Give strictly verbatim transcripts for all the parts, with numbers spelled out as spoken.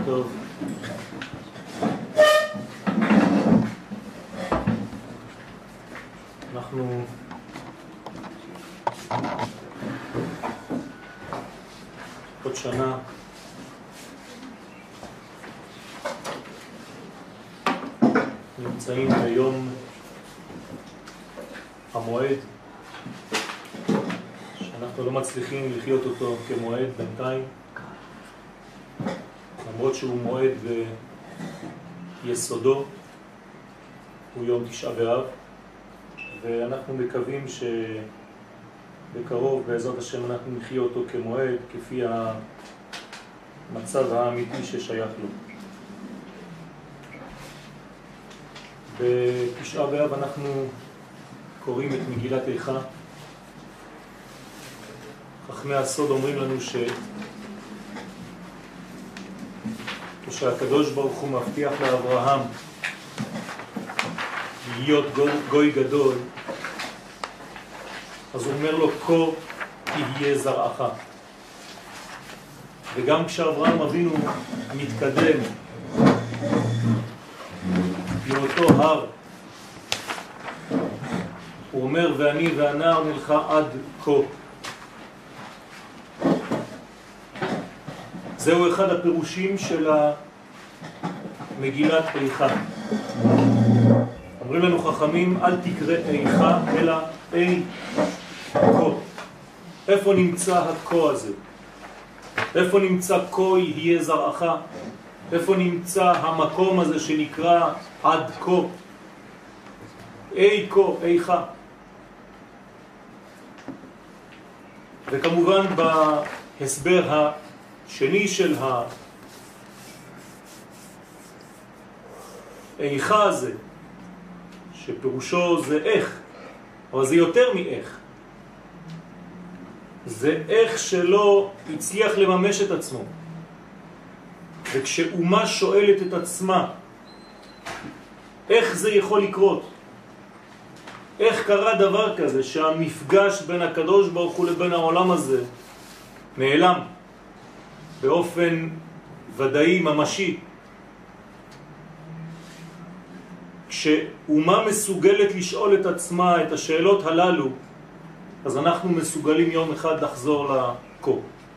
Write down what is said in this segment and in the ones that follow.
טוב. אנחנו עוד שנה נמצאים ביום המועד שאנחנו לא מצליחים לחיות אותו כמועד בינתיים, למרות שהוא מועד ביסודו, הוא יום תשעה באב, ואנחנו מקווים שבקרוב בעזרת השם אנחנו נחיה אותו כמועד כפי המצב האמיתי ששייך לו. בתשעה באב אנחנו קוראים את מגילת איכה. חכמי הסוד אומרים לנו ש כשהקדוש ברוך הוא מבטיח לאברהם להיות גוי גדול, אז הוא אומר לו כה תהיה זרעך. וגם כשאברהם אבינו מתקדם לאותו הר, הוא אומר ואני והנער נלכה עד כה. זהו אחד הפירושים של מגילת איכה. אומרים לנו חכמים, אל תקרא איכה אלא אי כה. איפה נמצא הכה הזה? איפה נמצא כה יהיה זרעך? איפה נמצא המקום הזה שנקרא עד כה? אי כה, איכה. וכמובן בהסבר השני של האיכה הזה, שפירושו זה איך, אבל זה יותר מאיך. זה איך שלא הצליח לממש את עצמו. וכשאומה שואלת את עצמה, איך זה יכול לקרות? איך קרה דבר כזה שהמפגש בין הקדוש ברוך הוא לבין העולם הזה נעלם באופן ודאי ממשי? כשאומה מסוגלת לשאול את עצמה את השאלות הללו, אז אנחנו מסוגלים יום אחד לחזור לכה.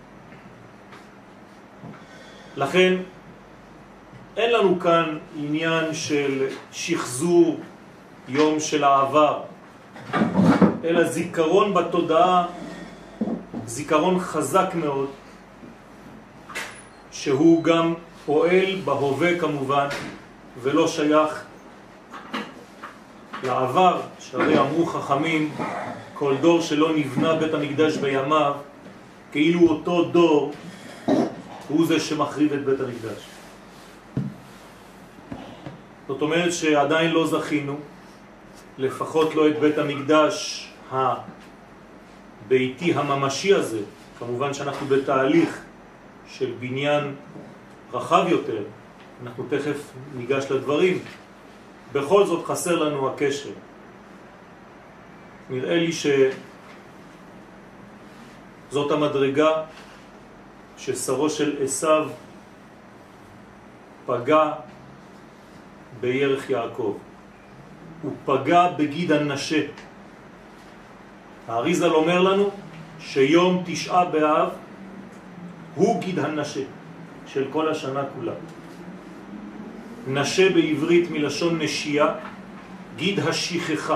לכן אין לנו כאן עניין של שחזור יום של העבר, אלא זיכרון בתודעה, זיכרון חזק מאוד, שהוא גם פועל בהווה כמובן, ולא שייך לעבר. שהרי אמרו חכמים, כל דור שלא נבנה בית המקדש בימיו, כאילו אותו דור הוא זה שמחריב את בית המקדש. זאת אומרת שעדיין לא זכינו, לפחות לא את בית המקדש הביתי הממשי הזה. כמובן שאנחנו בתהליך של בניין רחב יותר, אנחנו תכף ניגש לדברים. בכל זאת חסר לנו הקשר. נראה לי שזאת המדרגה ששרו של עשיו פגע בירך יעקב. הוא פגע בגיד הנשה. האריז"ל אומר לנו שיום תשעה באב הוא גיד הנשה של כל השנה כולה. נשה בעברית מלשון נשייה, גיד השכחה.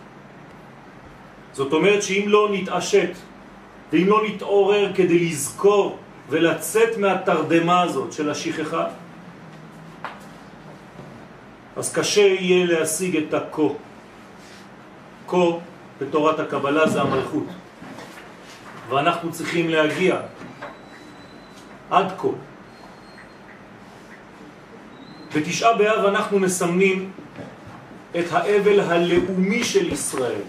זאת אומרת שאם לא נתעשת ואם לא נתעורר כדי לזכור ולצאת מהתרדמה הזאת של השכחה, אז קשה יהיה להשיג את הכה. כה בתורת הקבלה זה המלכות, ואנחנו צריכים להגיע עד כה. בתשעה באב אנחנו מסמנים את האבל הלאומי של ישראל.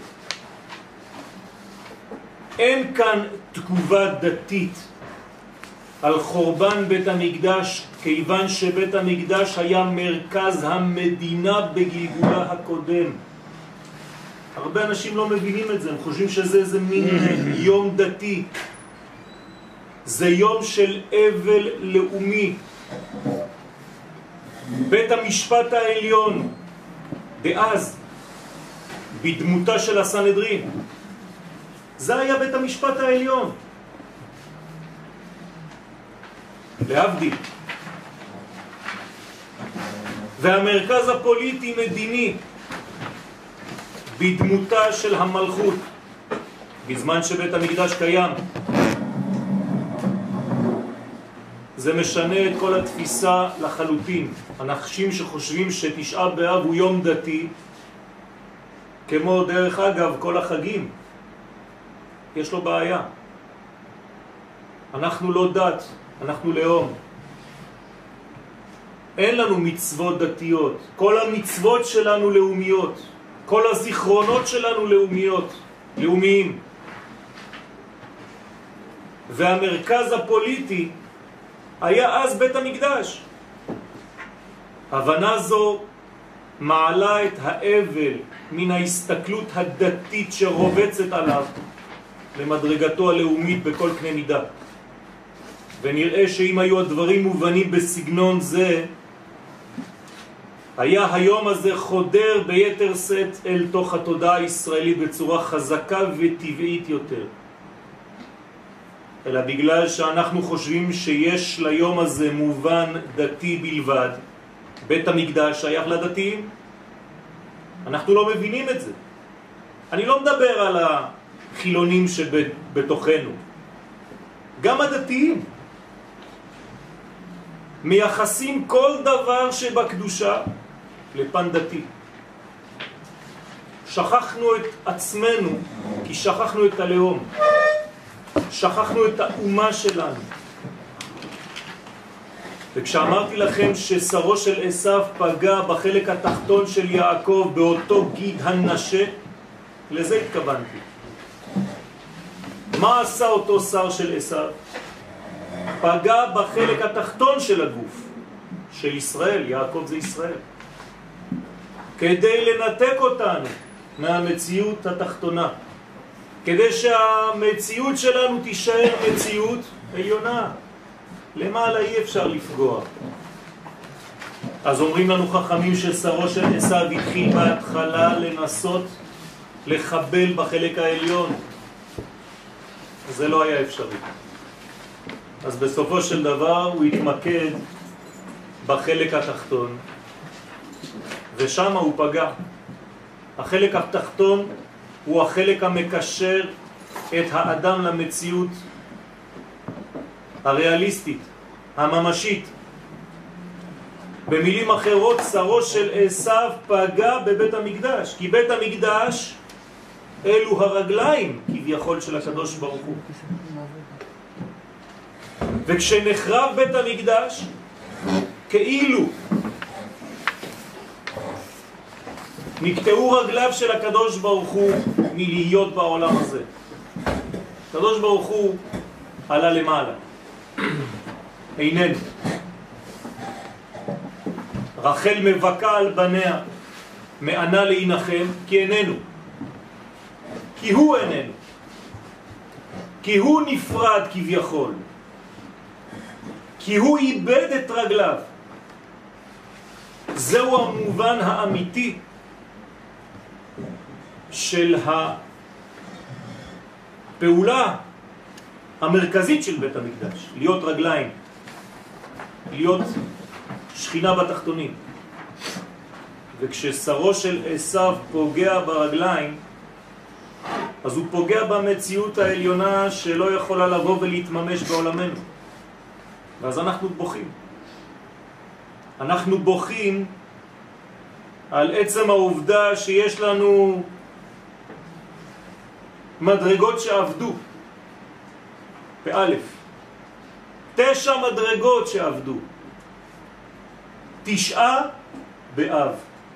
אין כאן תגובה דתית על חורבן בית המקדש, כיוון שבית המקדש היה מרכז המדינה בגלגולה הקודם. הרבה אנשים לא מבינים את זה, הם חושבים שזה איזה מין יום דתי. זה יום של אבל לאומי. בית המשפט העליון דאז, בדמותה של הסנהדרין, זה היה בית המשפט העליון. להבדיל. והמרכז הפוליטי מדיני בדמותה של המלכות, בזמן שבית המקדש קיים. זה משנה את כל התפיסה לחלוטין. אנשים שחושבים שתשעה באב הוא יום דתי, כמו דרך אגב כל החגים, יש לו בעיה. אנחנו לא דת, אנחנו לאום. אין לנו מצוות דתיות. כל המצוות שלנו לאומיות. כל הזיכרונות שלנו לאומיות, לאומיים. והמרכז הפוליטי היה אז בית המקדש. הבנה זו מעלה את האבל מן ההסתכלות הדתית שרובצת עליו למדרגתו הלאומית בכל קנה מידה. ונראה שאם היו הדברים מובנים בסגנון זה, היה היום הזה חודר ביתר סט אל תוך התודעה הישראלית בצורה חזקה וטבעית יותר. אלא בגלל שאנחנו חושבים שיש ליום הזה מובן דתי בלבד, בית המקדש שייך לדתיים, אנחנו לא מבינים את זה. אני לא מדבר על החילונים שבתוכנו, גם הדתיים מייחסים כל דבר שבקדושה לפן דתי. שכחנו את עצמנו כי שכחנו את הלאום, שכחנו את האומה שלנו. וכשאמרתי לכם ששרו של עשיו פגע בחלק התחתון של יעקב באותו גיד הנשה, לזה התכוונתי. מה עשה אותו שר של עשיו? פגע בחלק התחתון של הגוף של ישראל, יעקב זה ישראל, כדי לנתק אותנו מהמציאות התחתונה, כדי שהמציאות שלנו תישאר מציאות עליונה. למעלה אי אפשר לפגוע. אז אומרים לנו חכמים ששרו של עשיו התחיל בהתחלה לנסות לחבל בחלק העליון, זה לא היה אפשרי. אז בסופו של דבר הוא התמקד בחלק התחתון, ושם הוא פגע. החלק התחתון הוא החלק המקשר את האדם למציאות הריאליסטית, הממשית. במילים אחרות, שרו של עשיו פגע בבית המקדש, כי בית המקדש אלו הרגליים כביכול של הקדוש ברוך הוא. וכשנחרב בית המקדש, כאילו נקטעו רגליו של הקדוש ברוך הוא מלהיות בעולם הזה. הקדוש ברוך הוא עלה למעלה, איננו. רחל מבכה על בניה, מענה להנחם, כי איננו, כי הוא איננו, כי הוא נפרד כביכול, כי הוא איבד את רגליו. זהו המובן האמיתי של הפעולה המרכזית של בית המקדש, להיות רגליים, להיות שכינה בתחתונים. וכששרו של עשיו פוגע ברגליים, אז הוא פוגע במציאות העליונה שלא יכולה לבוא ולהתממש בעולמנו. ואז אנחנו בוכים. אנחנו בוכים על עצם העובדה שיש לנו מדרגות שעבדו. באלף. תשע מדרגות שעבדו. תשעה באב.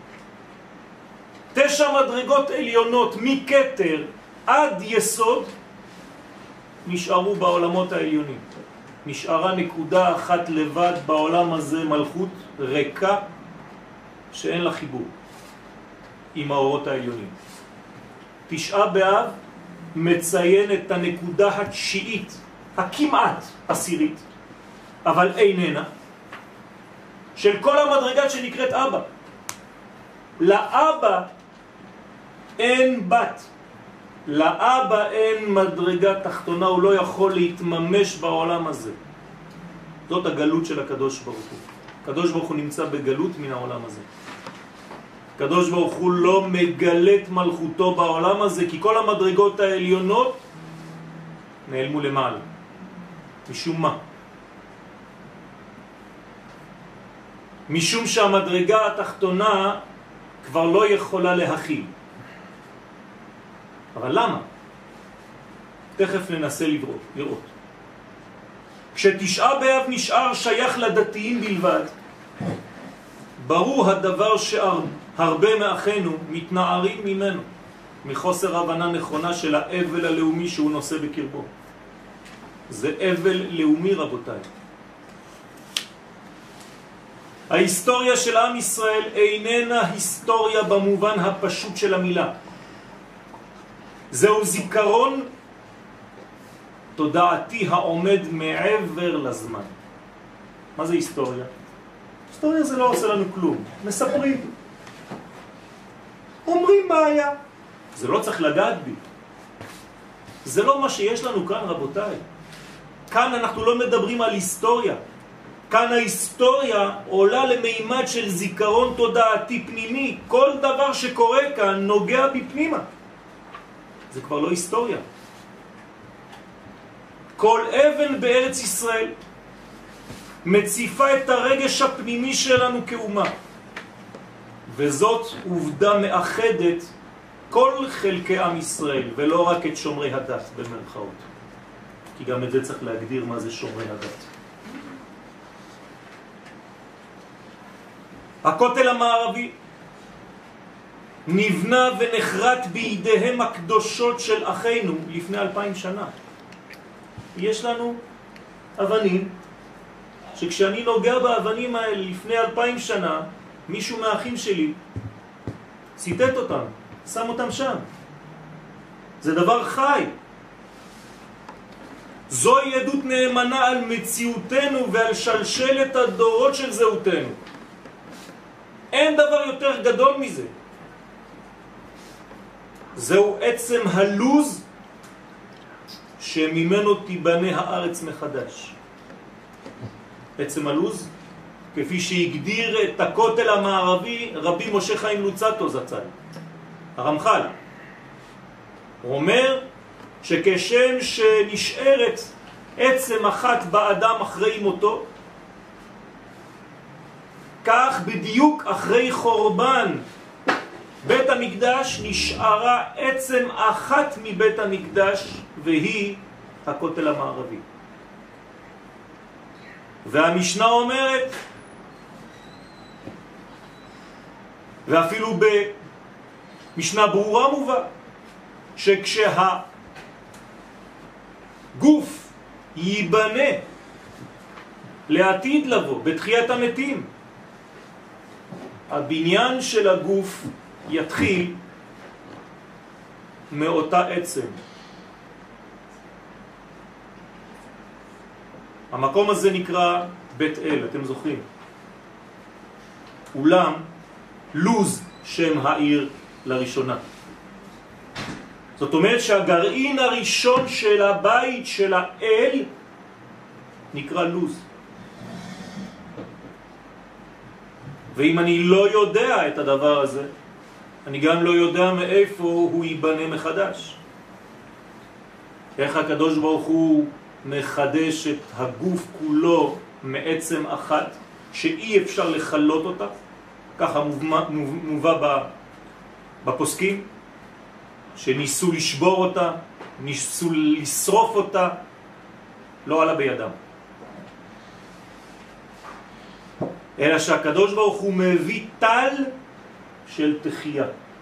תשע מדרגות עליונות מכתר עד יסוד נשארו בעולמות העליונים. נשארה נקודה אחת לבד בעולם הזה, מלכות ריקה שאין לה חיבור עם האורות העליונים. תשעה באב מציין את הנקודה התשיעית, הכמעט עשירית, אבל איננה, של כל המדרגה שנקראת אבא. לאבא אין בת, לאבא אין מדרגה תחתונה, הוא לא יכול להתממש בעולם הזה. זאת הגלות של הקדוש ברוך הוא. הקדוש ברוך הוא נמצא בגלות מן העולם הזה. הקדוש ברוך הוא לא מגלה את מלכותו בעולם הזה, כי כל המדרגות העליונות נעלמו למעלה. משום מה? משום שהמדרגה התחתונה כבר לא יכולה להכיל. אבל למה? תכף ננסה לראות. לראות. כשתשעה באב נשאר שייך לדתיים בלבד, ברור הדבר שהרבה מאחינו מתנערים ממנו, מחוסר הבנה נכונה של האבל הלאומי שהוא נושא בקרבו. זה אבל לאומי, רבותיי. ההיסטוריה של עם ישראל איננה היסטוריה במובן הפשוט של המילה. זהו זיכרון תודעתי העומד מעבר לזמן. מה זה היסטוריה? היסטוריה זה לא עושה לנו כלום. מספרים. אומרים מה היה. זה לא צריך לגעת בי. זה לא מה שיש לנו כאן, רבותיי. כאן אנחנו לא מדברים על היסטוריה. כאן ההיסטוריה עולה למימד של זיכרון תודעתי פנימי. כל דבר שקורה כאן נוגע בפנימה. זה כבר לא היסטוריה. כל אבן בארץ ישראל מציפה את הרגש הפנימי שלנו כאומה. וזאת עובדה מאחדת כל חלקי עם ישראל, ולא רק את שומרי הדת במרכאות. כי גם את זה צריך להגדיר מה זה שומרי הדת. הכותל המערבי נבנה ונחרט בידיהם הקדושות של אחינו לפני אלפיים שנה. יש לנו אבנים שכשאני נוגע באבנים האלה לפני אלפיים שנה, מישהו מהאחים שלי ציטט אותם, שם אותם שם. זה דבר חי. זוהי עדות נאמנה על מציאותנו ועל שלשלת הדורות של זהותנו. אין דבר יותר גדול מזה. זהו עצם הלוז שממנו תיבנה הארץ מחדש. עצם הלוז, כפי שהגדיר את הכותל המערבי רבי משה חיים לוצטו זצ"ל, הרמח"ל. הוא אומר שכשם שנשארת עצם אחת באדם אחרי מותו, כך בדיוק אחרי חורבן בית המקדש נשארה עצם אחת מבית המקדש, והיא הכותל המערבי. והמשנה אומרת, ואפילו במשנה ברורה מובא, שכשהגוף ייבנה לעתיד לבוא בתחיית המתים, הבניין של הגוף יתחיל מאותה עצם. המקום הזה נקרא בית אל, אתם זוכרים? אולם לוז שם העיר לראשונה. זאת אומרת שהגרעין הראשון של הבית של האל נקרא לוז. ואם אני לא יודע את הדבר הזה, אני גם לא יודע מאיפה הוא ייבנה מחדש. איך הקדוש ברוך הוא מחדש את הגוף כולו מעצם אחת שאי אפשר לחלות אותה, ככה מובא בפוסקים, שניסו לשבור אותה, ניסו לשרוף אותה, לא עלה בידם. אלא שהקדוש ברוך הוא מביא טל של תחייה.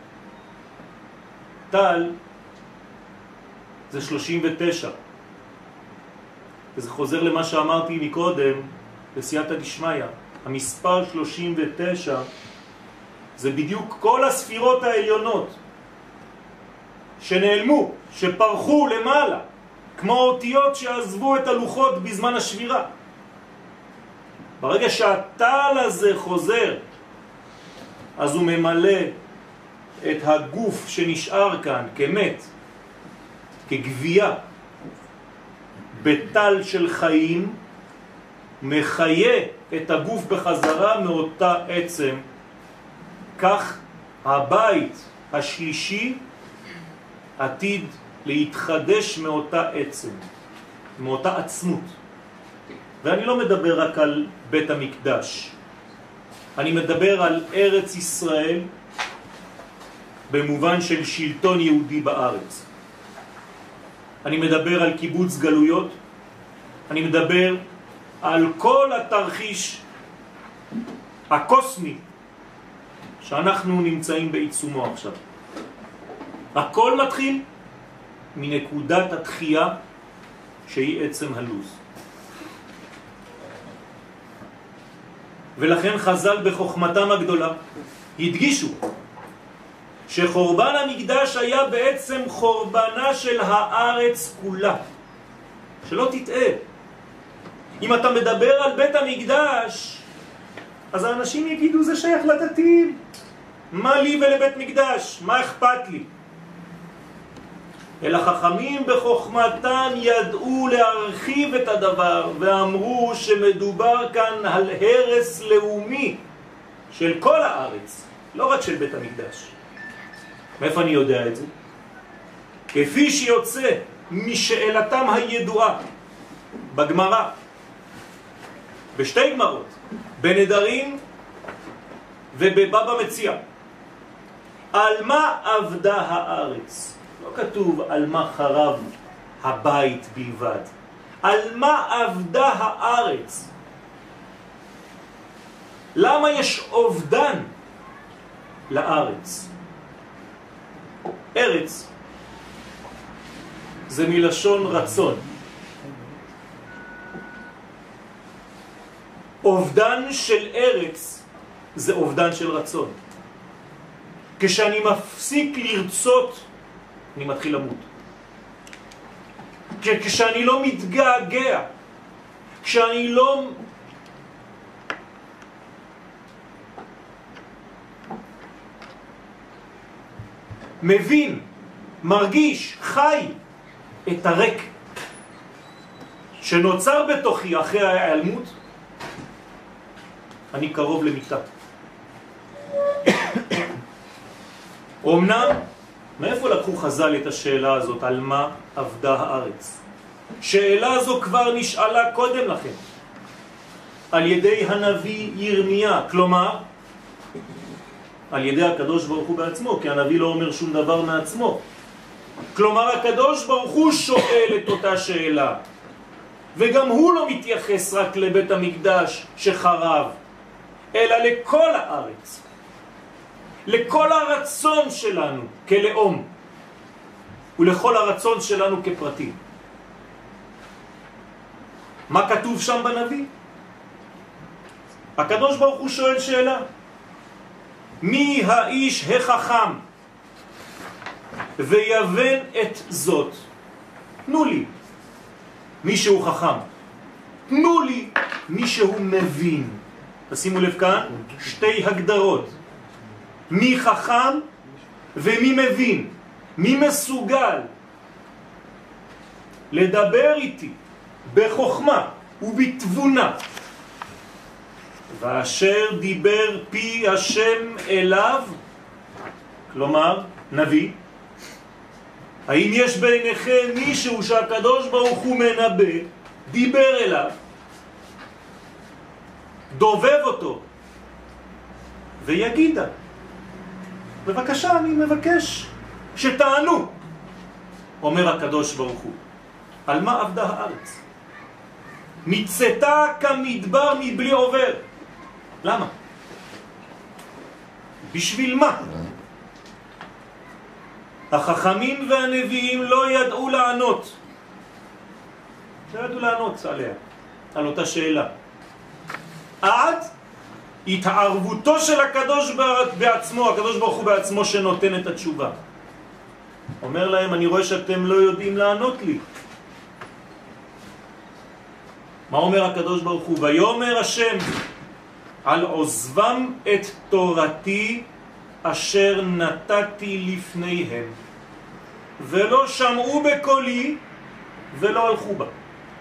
טל זה שלושים ותשע. וזה חוזר למה שאמרתי מקודם, בסייעתא דשמיא. המספר שלושים ותשע זה בדיוק כל הספירות העליונות שנעלמו, שפרחו למעלה, כמו אותיות שעזבו את הלוחות בזמן השבירה. ברגע שהטל הזה חוזר, אז הוא ממלא את הגוף שנשאר כאן כמת, כגבייה, בטל של חיים, מחיה את הגוף בחזרה מאותה עצם. כך הבית השלישי עתיד להתחדש מאותה עצם, מאותה עצמות. ואני לא מדבר רק על בית המקדש, אני מדבר על ארץ ישראל במובן של שלטון יהודי בארץ. אני מדבר על קיבוץ גלויות, אני מדבר על כל התרחיש הקוסמי שאנחנו נמצאים בעיצומו עכשיו. הכל מתחיל מנקודת התחייה שהיא עצם הלוז. ולכן חז"ל בחוכמתם הגדולה הדגישו שחורבן המקדש היה בעצם חורבנה של הארץ כולה. שלא תטעה, אם אתה מדבר על בית המקדש אז האנשים יגידו זה שייך לדתיים, מה לי ולבית מקדש, מה אכפת לי? אלא חכמים בחוכמתם ידעו להרחיב את הדבר ואמרו שמדובר כאן על הרס לאומי של כל הארץ, לא רק של בית המקדש. מאיפה אני יודע את זה? כפי שיוצא משאלתם הידועה בגמרא, בשתי גמרות, בנדרים ובבבא מציע. על מה עבדה הארץ? לא כתוב על מה חרב הבית בלבד. על מה עבדה הארץ? למה יש אובדן לארץ? ארץ זה מלשון רצון. אובדן של ארץ זה אובדן של רצון. כשאני מפסיק לרצות, אני מתחיל למות. כשאני לא מתגעגע, כשאני לא מבין, מרגיש, חי את הריק שנוצר בתוכי אחרי ההיעלמות, אני קרוב למיטה. אמנם, מאיפה לקחו חז"ל את השאלה הזאת על מה עבדה הארץ? שאלה זו כבר נשאלה קודם לכן על ידי הנביא ירמיה, כלומר על ידי הקדוש ברוך הוא בעצמו, כי הנביא לא אומר שום דבר מעצמו. כלומר הקדוש ברוך הוא שואל את אותה שאלה, וגם הוא לא מתייחס רק לבית המקדש שחרב, אלא לכל הארץ, לכל הרצון שלנו כלאום ולכל הרצון שלנו כפרטי. מה כתוב שם בנביא? הקדוש ברוך הוא שואל שאלה, מי האיש החכם ויבן את זאת? תנו לי מישהו חכם, תנו לי מישהו מבין. תשימו לב כאן שתי הגדרות, מי חכם ומי מבין, מי מסוגל לדבר איתי בחוכמה ובתבונה. ואשר דיבר פי השם אליו, כלומר נביא, האם יש בעיניכם מישהו שהקדוש ברוך הוא מנבא, דיבר אליו, דובב אותו ויגידה? בבקשה, אני מבקש שתענו. אומר הקדוש ברוך הוא, על מה עבדה הארץ? מצאתה כמדבר מבלי עובר. למה? בשביל מה? החכמים והנביאים לא ידעו לענות. לא ידעו לענות עליה, על אותה שאלה. עד התערבותו של הקדוש בעצמו, הקדוש ברוך הוא בעצמו שנותן את התשובה. אומר להם, אני רואה שאתם לא יודעים לענות לי. מה אומר הקדוש ברוך הוא? ויאמר השם על עוזבם את תורתי אשר נתתי לפניהם ולא שמעו בקולי ולא הלכו בה.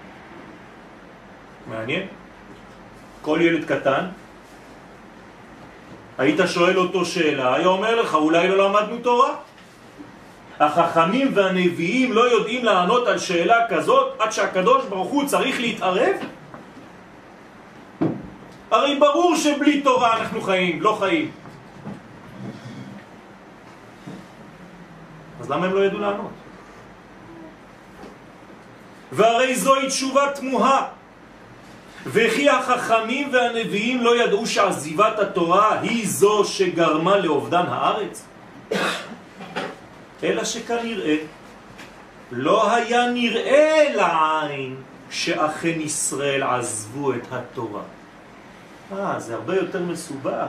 מעניין. כל ילד קטן היית שואל אותו שאלה, היה אומר לך אולי לא למדנו תורה. החכמים והנביאים לא יודעים לענות על שאלה כזאת עד שהקדוש ברוך הוא צריך להתערב? הרי ברור שבלי תורה אנחנו חיים, לא חיים. אז למה הם לא ידעו לענות? והרי זוהי תשובה תמוהה. וכי החכמים והנביאים לא ידעו שעזיבת התורה היא זו שגרמה לאובדן הארץ? אלא שכנראה לא היה נראה לעין שאכן ישראל עזבו את התורה. אה, זה הרבה יותר מסובך.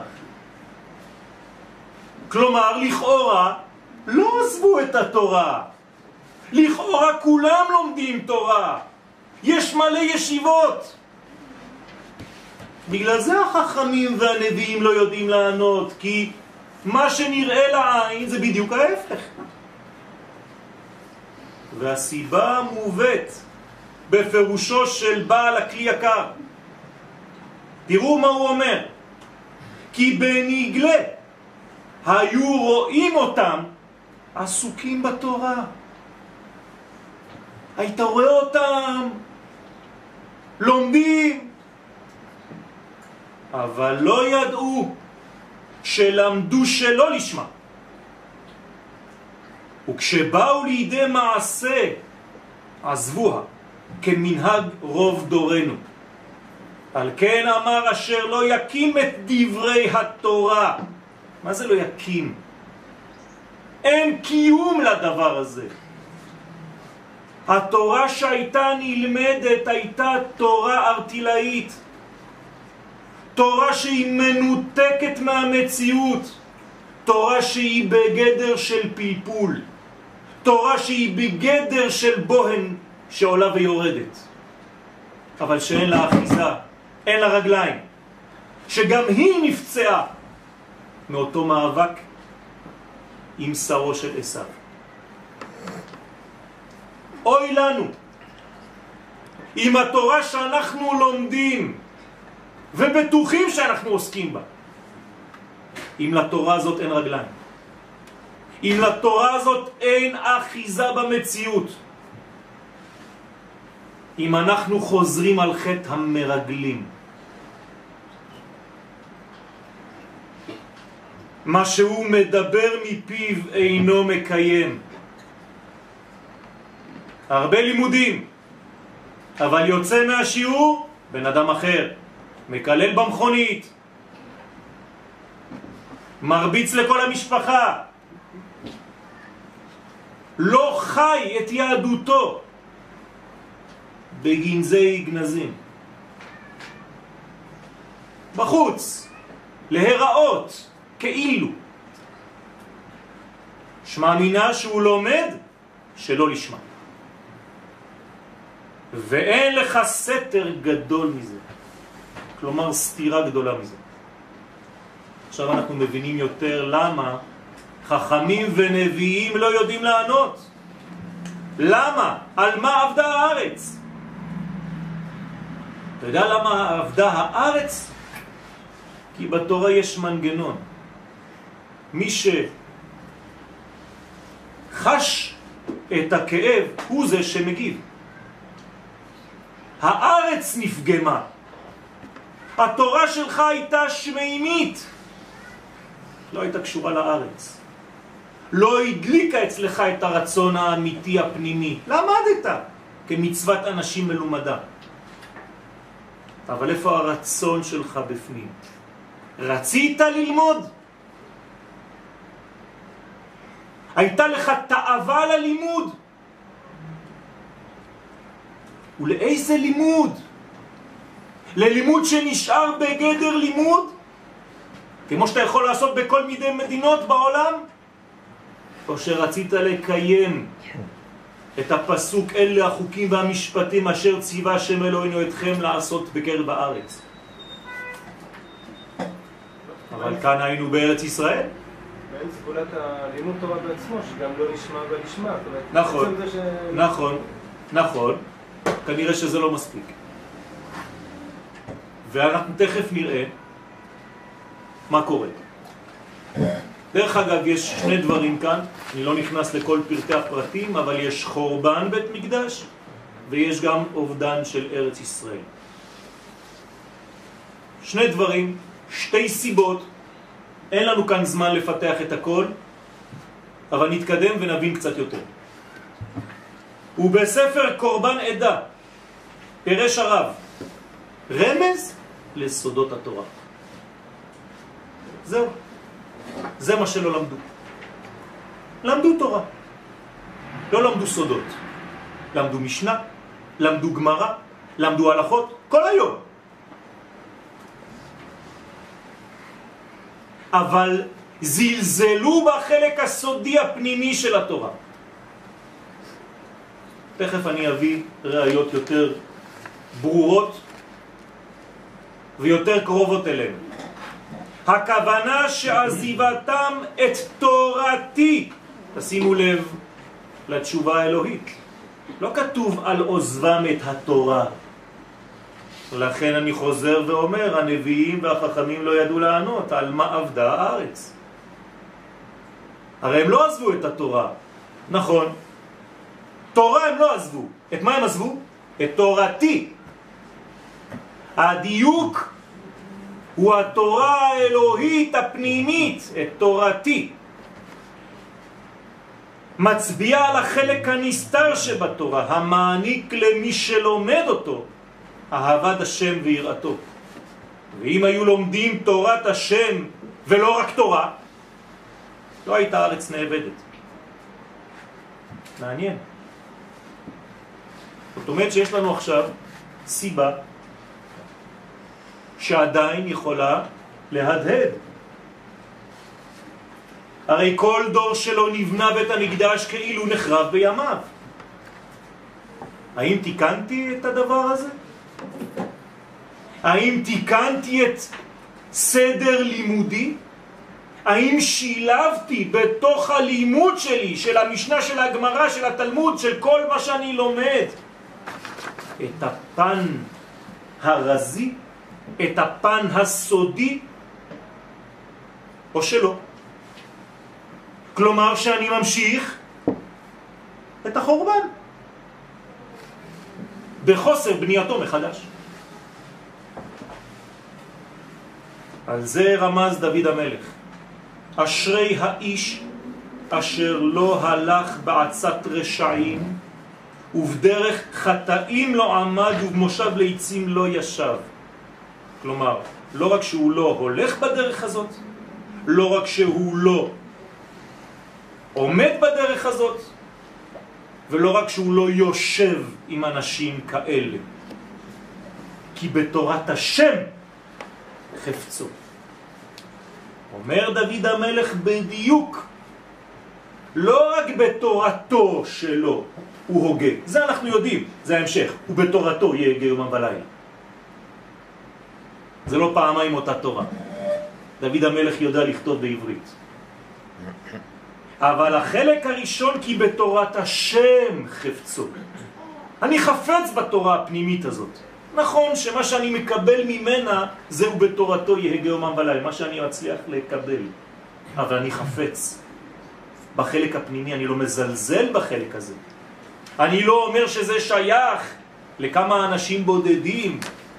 כלומר, לכאורה לא עזבו את התורה. לכאורה כולם לומדים תורה. יש מלא ישיבות. בגלל זה החכמים והנביאים לא יודעים לענות, כי מה שנראה לעין זה בדיוק ההפך. והסיבה מובאת בפירושו של בעל הכלי יקר. תראו מה הוא אומר. כי בנגלה היו רואים אותם עסוקים בתורה. היית רואה אותם לומדים, אבל לא ידעו שלמדו שלא לשמה. וכשבאו לידי מעשה עזבוה כמנהג רוב דורנו. על כן אמר אשר לא יקים את דברי התורה. מה זה לא יקים? אין קיום לדבר הזה. התורה שהייתה נלמדת הייתה תורה ארטילאית, תורה שהיא מנותקת מהמציאות, תורה שהיא בגדר של פלפול, תורה שהיא בגדר של בוהן שעולה ויורדת, אבל שאין לה אחיזה, אין לה רגליים, שגם היא נפצעה מאותו מאבק עם שרו של עשיו. אוי לנו אם התורה שאנחנו לומדים ובטוחים שאנחנו עוסקים בה, אם לתורה הזאת אין רגליים, אם לתורה הזאת אין אחיזה במציאות, אם אנחנו חוזרים על חטא המרגלים. מה שהוא מדבר מפיו אינו מקיים. הרבה לימודים, אבל יוצא מהשיעור בן אדם אחר, מקלל במכונית, מרביץ לכל המשפחה, לא חי את יהדותו בגנזי גנזים, בחוץ, להיראות כאילו, שמאמינה שהוא לומד שלא לשמה. ואין לך סתר גדול מזה, כלומר סתירה גדולה מזה. עכשיו אנחנו מבינים יותר למה חכמים ונביאים לא יודעים לענות. למה? על מה עבדה הארץ? אתה יודע למה עבדה הארץ? כי בתורה יש מנגנון. מי שחש את הכאב הוא זה שמגיב. הארץ נפגמה. התורה שלך הייתה שמימית, לא הייתה קשורה לארץ, לא הדליקה אצלך את הרצון האמיתי הפנימי. למדת כמצוות אנשים מלומדה, אבל איפה הרצון שלך בפנים? רצית ללמוד? הייתה לך תאווה ללימוד? ולאיזה לימוד? ללימוד שנשאר בגדר לימוד? כמו שאתה יכול לעשות בכל מיני מדינות בעולם? או שרצית לקיים את הפסוק אלה החוקים והמשפטים אשר ציווה השם אלוהינו אתכם לעשות בקרב הארץ. אבל כאן היינו בארץ ישראל. ואין סגולת הלימוד תורה בעצמו, שגם לא נשמע ולשמע. נכון, נכון, נכון. כנראה שזה לא מספיק. ואנחנו תכף נראה מה קורה. דרך אגב, יש שני דברים כאן, אני לא נכנס לכל פרטי הפרטים, אבל יש חורבן בית מקדש, ויש גם אובדן של ארץ ישראל. שני דברים, שתי סיבות, אין לנו כאן זמן לפתח את הכל, אבל נתקדם ונבין קצת יותר. ובספר קורבן עדה, פרש הרב, רמז לסודות התורה. זהו. זה מה שלא למדו. למדו תורה. לא למדו סודות. למדו משנה, למדו גמרא, למדו הלכות, כל היום. אבל זלזלו בחלק הסודי הפנימי של התורה. תכף אני אביא ראיות יותר ברורות ויותר קרובות אלינו. הכוונה שעזיבתם את תורתי, תשימו לב לתשובה האלוהית, לא כתוב על עוזבם את התורה. לכן אני חוזר ואומר, הנביאים והחכמים לא ידעו לענות על מה עבדה הארץ. הרי הם לא עזבו את התורה, נכון, תורה הם לא עזבו. את מה הם עזבו? את תורתי. הדיוק הוא התורה האלוהית הפנימית, את תורתי. מצביע על החלק הנסתר שבתורה, המעניק למי שלומד אותו אהבת השם ויראתו. ואם היו לומדים תורת השם ולא רק תורה, לא הייתה הארץ נאבדת. מעניין. זאת אומרת שיש לנו עכשיו סיבה שעדיין יכולה להדהד. הרי כל דור שלו נבנה בית המקדש כאילו נחרב בימיו. האם תיקנתי את הדבר הזה? האם תיקנתי את סדר לימודי? האם שילבתי בתוך הלימוד שלי, של המשנה, של הגמרא, של התלמוד, של כל מה שאני לומד, את הפן הרזי, את הפן הסודי, או שלא? כלומר שאני ממשיך את החורבן בחוסר בנייתו מחדש. על זה רמז דוד המלך, אשרי האיש אשר לא הלך בעצת רשעים ובדרך חטאים לא עמד ובמושב לעצים לא ישב. כלומר, לא רק שהוא לא הולך בדרך הזאת, לא רק שהוא לא עומד בדרך הזאת, ולא רק שהוא לא יושב עם אנשים כאלה, כי בתורת השם חפצו. אומר דוד המלך בדיוק, לא רק בתורתו שלו הוא הוגה, זה אנחנו יודעים, זה ההמשך, ובתורתו יהגה יומם ולילה. זה לא פעמיים אותה תורה. דוד המלך יודע לכתוב בעברית. אבל החלק הראשון, כי בתורת השם חפצו. אני חפץ בתורה הפנימית הזאת. נכון שמה שאני מקבל ממנה זהו בתורתו יהגה יומם ולילה, מה שאני אצליח לקבל. אבל אני חפץ בחלק הפנימי, אני לא מזלזל בחלק הזה. אני לא אומר שזה שייך לכמה אנשים בודדים.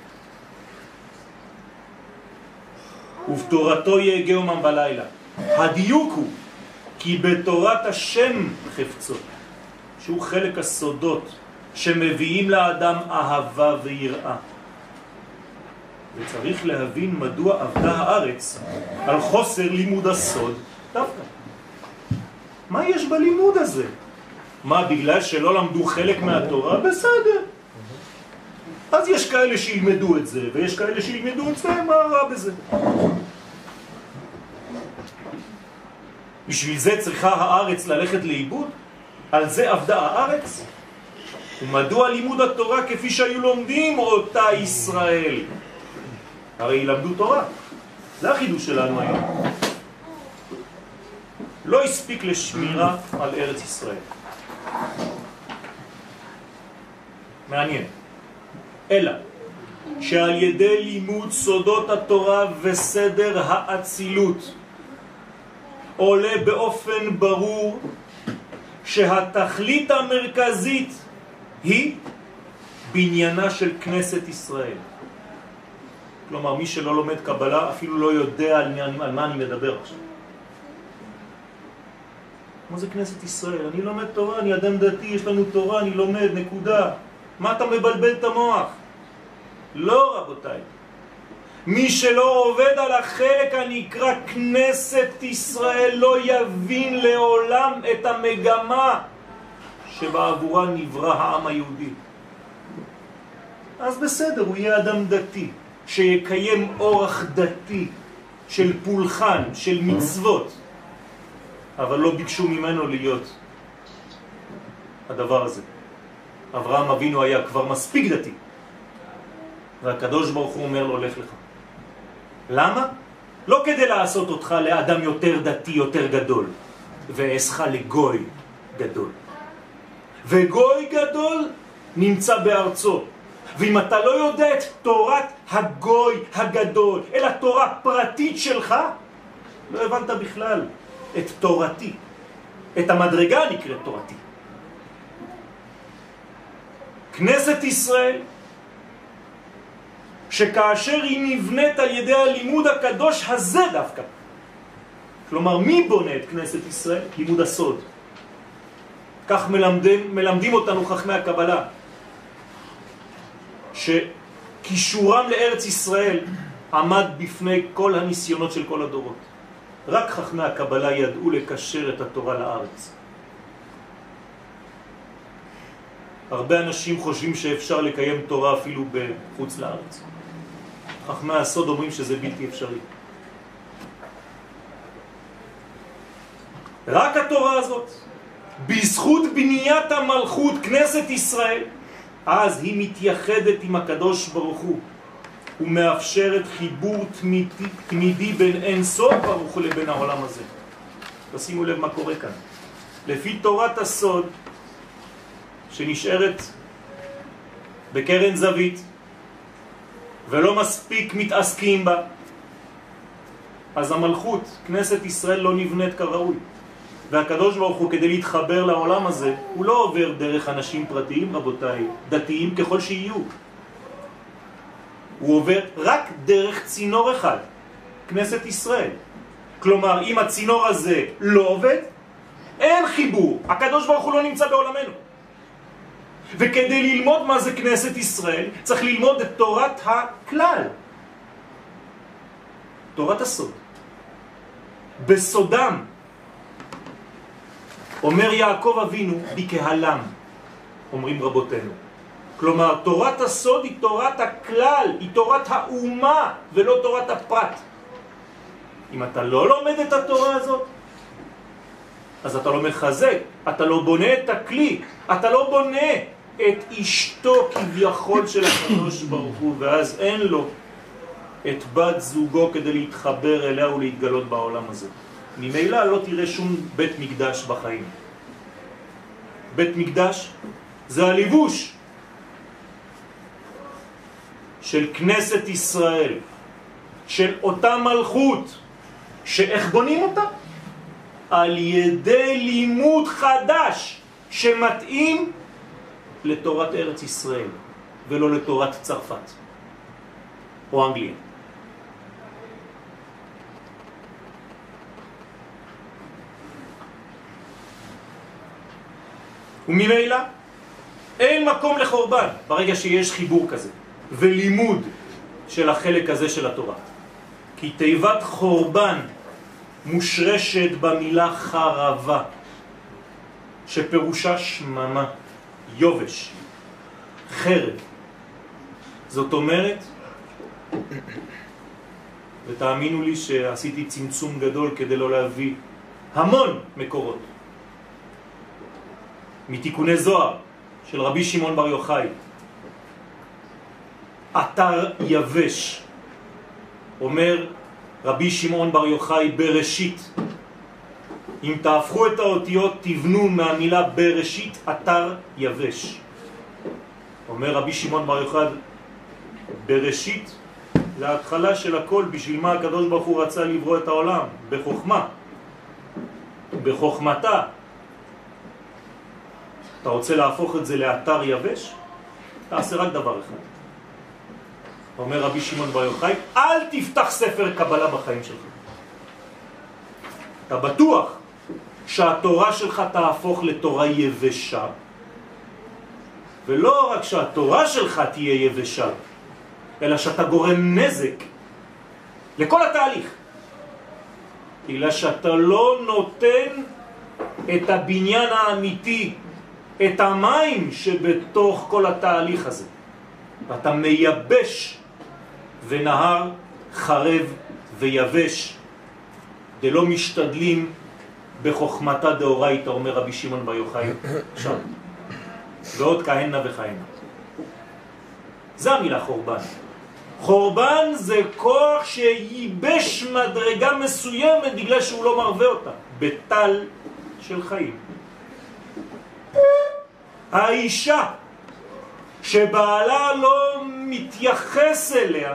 ובתורתו יהגה יומם ולילה. הדיוק הוא כי בתורת השם חפצו, שהוא חלק הסודות שמביאים לאדם אהבה ויראה. וצריך להבין מדוע עבדה הארץ על חוסר לימוד הסוד דווקא. מה יש בלימוד הזה? מה, בגלל שלא למדו חלק מהתורה? בסדר. אז יש כאלה שילמדו את זה, ויש כאלה שילמדו את זה, מה רע בזה? בשביל זה צריכה הארץ ללכת לאיבוד? על זה עבדה הארץ? ומדוע לימוד התורה כפי שהיו לומדים אותה ישראל? הרי ילמדו תורה. זה החידוש שלנו היום. לא הספיק לשמירה על ארץ ישראל. מעניין. אלא שעל ידי לימוד סודות התורה וסדר האצילות עולה באופן ברור שהתכלית המרכזית היא בניינה של כנסת ישראל. כלומר, מי שלא לומד קבלה אפילו לא יודע על, על מה אני מדבר עכשיו. מה זה כנסת ישראל? אני לומד תורה, אני אדם דתי, יש לנו תורה, אני לומד, נקודה. מה אתה מבלבל את המוח? לא, רבותיי. מי שלא עובד על החלק הנקרא כנסת ישראל לא יבין לעולם את המגמה שבעבורה נברא העם היהודי. אז בסדר, הוא יהיה אדם דתי, שיקיים אורח דתי של פולחן, של מצוות, אבל לא ביקשו ממנו להיות הדבר הזה. אברהם אבינו היה כבר מספיק דתי, והקדוש ברוך הוא אומר לו, לך לך. למה? לא כדי לעשות אותך לאדם יותר דתי, יותר גדול, ואעשך לגוי גדול. וגוי גדול נמצא בארצו. ואם אתה לא יודע את תורת הגוי הגדול, אלא תורה פרטית שלך, לא הבנת בכלל את תורתי. את המדרגה נקראת תורתי. כנסת ישראל, שכאשר היא נבנית על ידי הלימוד הקדוש הזה דווקא. כלומר, מי בונה את כנסת ישראל? לימוד הסוד. כך מלמדים, מלמדים אותנו חכמי הקבלה, שקישורם לארץ ישראל עמד בפני כל הניסיונות של כל הדורות. רק חכמי הקבלה ידעו לקשר את התורה לארץ. הרבה אנשים חושבים שאפשר לקיים תורה אפילו בחוץ לארץ. חכמי הסוד אומרים שזה בלתי אפשרי. רק התורה הזאת, בזכות בניית המלכות כנסת ישראל, אז היא מתייחדת עם הקדוש ברוך הוא ומאפשרת חיבור תמידי, תמידי בין אין סוף ברוך הוא לבין העולם הזה. תשימו לב מה קורה כאן. לפי תורת הסוד שנשארת בקרן זווית ולא מספיק מתעסקים בה, אז המלכות, כנסת ישראל, לא נבנית כראוי. והקדוש ברוך הוא, כדי להתחבר לעולם הזה, הוא לא עובר דרך אנשים פרטיים, רבותיי, דתיים ככל שיהיו. הוא עובר רק דרך צינור אחד, כנסת ישראל. כלומר, אם הצינור הזה לא עובד, אין חיבור. הקדוש ברוך הוא לא נמצא בעולמנו. וכדי ללמוד מה זה כנסת ישראל, צריך ללמוד את תורת הכלל. תורת הסוד. בסודם, אומר יעקב אבינו, בקהלם, אומרים רבותינו. כלומר, תורת הסוד היא תורת הכלל, היא תורת האומה, ולא תורת הפרט. אם אתה לא לומד את התורה הזאת, אז אתה לא מחזק, אתה לא בונה את הכלי, אתה לא בונה את אשתו כביכול של הקדוש ברוך הוא, ואז אין לו את בת זוגו כדי להתחבר אליה ולהתגלות בעולם הזה. ממילא לא תראה שום בית מקדש בחיים. בית מקדש זה הליבוש של כנסת ישראל, של אותה מלכות, שאיך בונים אותה? על ידי לימוד חדש שמתאים לתורת ארץ ישראל ולא לתורת צרפת או אנגליה. וממילא אין מקום לחורבן ברגע שיש חיבור כזה ולימוד של החלק הזה של התורה. כי תיבת חורבן מושרשת במילה חרבה, שפירושה שממה, יובש, חרב. זאת אומרת, ותאמינו לי שעשיתי צמצום גדול כדי לא להביא המון מקורות. מתיקוני זוהר של רבי שמעון בר יוחאי. אתר יבש, אומר רבי שמעון בר יוחאי בראשית. אם תהפכו את האותיות תבנו מהמילה בראשית אתר יבש. אומר רבי שמעון בר יוחאי בראשית להתחלה של הכל. בשביל מה הקדוש ברוך הוא רצה לברוא את העולם? בחוכמה, בחוכמתה. אתה רוצה להפוך את זה לאתר יבש? תעשה רק דבר אחד. אומר רבי שמעון בר יוחאי, אל תפתח ספר קבלה בחיים שלך. אתה בטוח שהתורה שלך תהפוך לתורה יבשה, ולא רק שהתורה שלך תהיה יבשה, אלא שאתה גורם נזק לכל התהליך, בגלל שאתה לא נותן את הבניין האמיתי, את המים שבתוך כל התהליך הזה, ואתה מייבש, ונהר חרב ויבש דלא משתדלים בחוכמתה דאורייתא, אומר רבי שמעון בר יוחאי שם, ועוד כהנה וכהנה. זה המילה חורבן. חורבן זה כוח שייבש מדרגה מסוימת בגלל שהוא לא מרווה אותה בטל של חיים. האישה שבעלה לא מתייחס אליה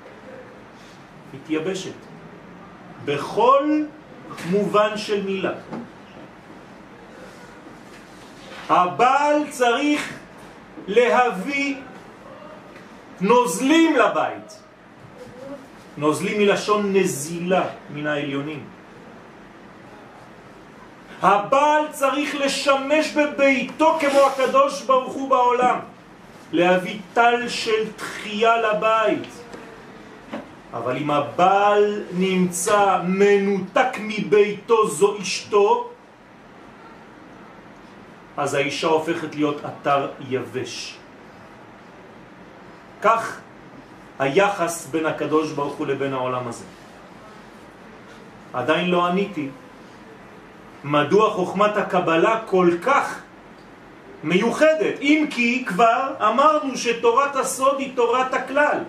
מתייבשת בכל מובן של מילה. הבעל צריך להביא נוזלים לבית. נוזלים מלשון נזילה, מן העליונים. הבעל צריך לשמש בביתו כמו הקדוש ברוך הוא בעולם, להביא טל של תחייה לבית. אבל אם הבעל נמצא מנותק מביתו, זו אשתו, אז האישה הופכת להיות אתר יבש. כך היחס בין הקדוש ברוך הוא לבין העולם הזה. עדיין לא עניתי מדוע חוכמת הקבלה כל כך מיוחדת, אם כי כבר אמרנו שתורת הסוד היא תורת הכלל,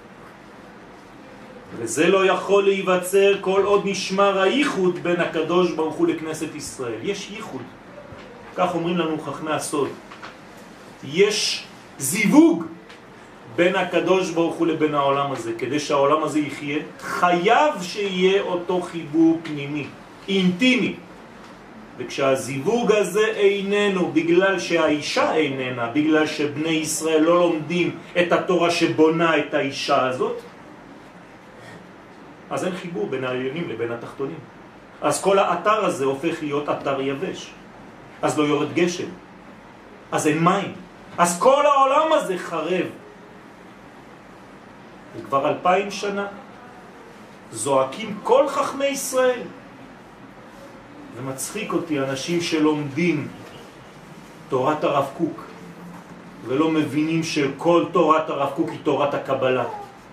וזה לא יכול להיווצר כל עוד נשמר הייחוד בין הקדוש ברוך הוא לכנסת ישראל. יש ייחוד, כך אומרים לנו חכמי הסוד, יש זיווג בין הקדוש ברוך הוא לבין העולם הזה. כדי שהעולם הזה יחיה, חייב שיהיה אותו חיבור פנימי, אינטימי. וכשהזיווג הזה איננו, בגלל שהאישה איננה, בגלל שבני ישראל לא לומדים את התורה שבונה את האישה הזאת, אז אין חיבור בין העליונים לבין התחתונים. אז כל האתר הזה הופך להיות אתר יבש. אז לא יורד גשם, אז אין מים, אז כל העולם הזה חרב. וכבר אלפיים שנה זועקים כל חכמי ישראל, ומצחיק אותי אנשים שלומדים תורת הרב קוק ולא מבינים שכל תורת הרב קוק היא תורת הקבלה.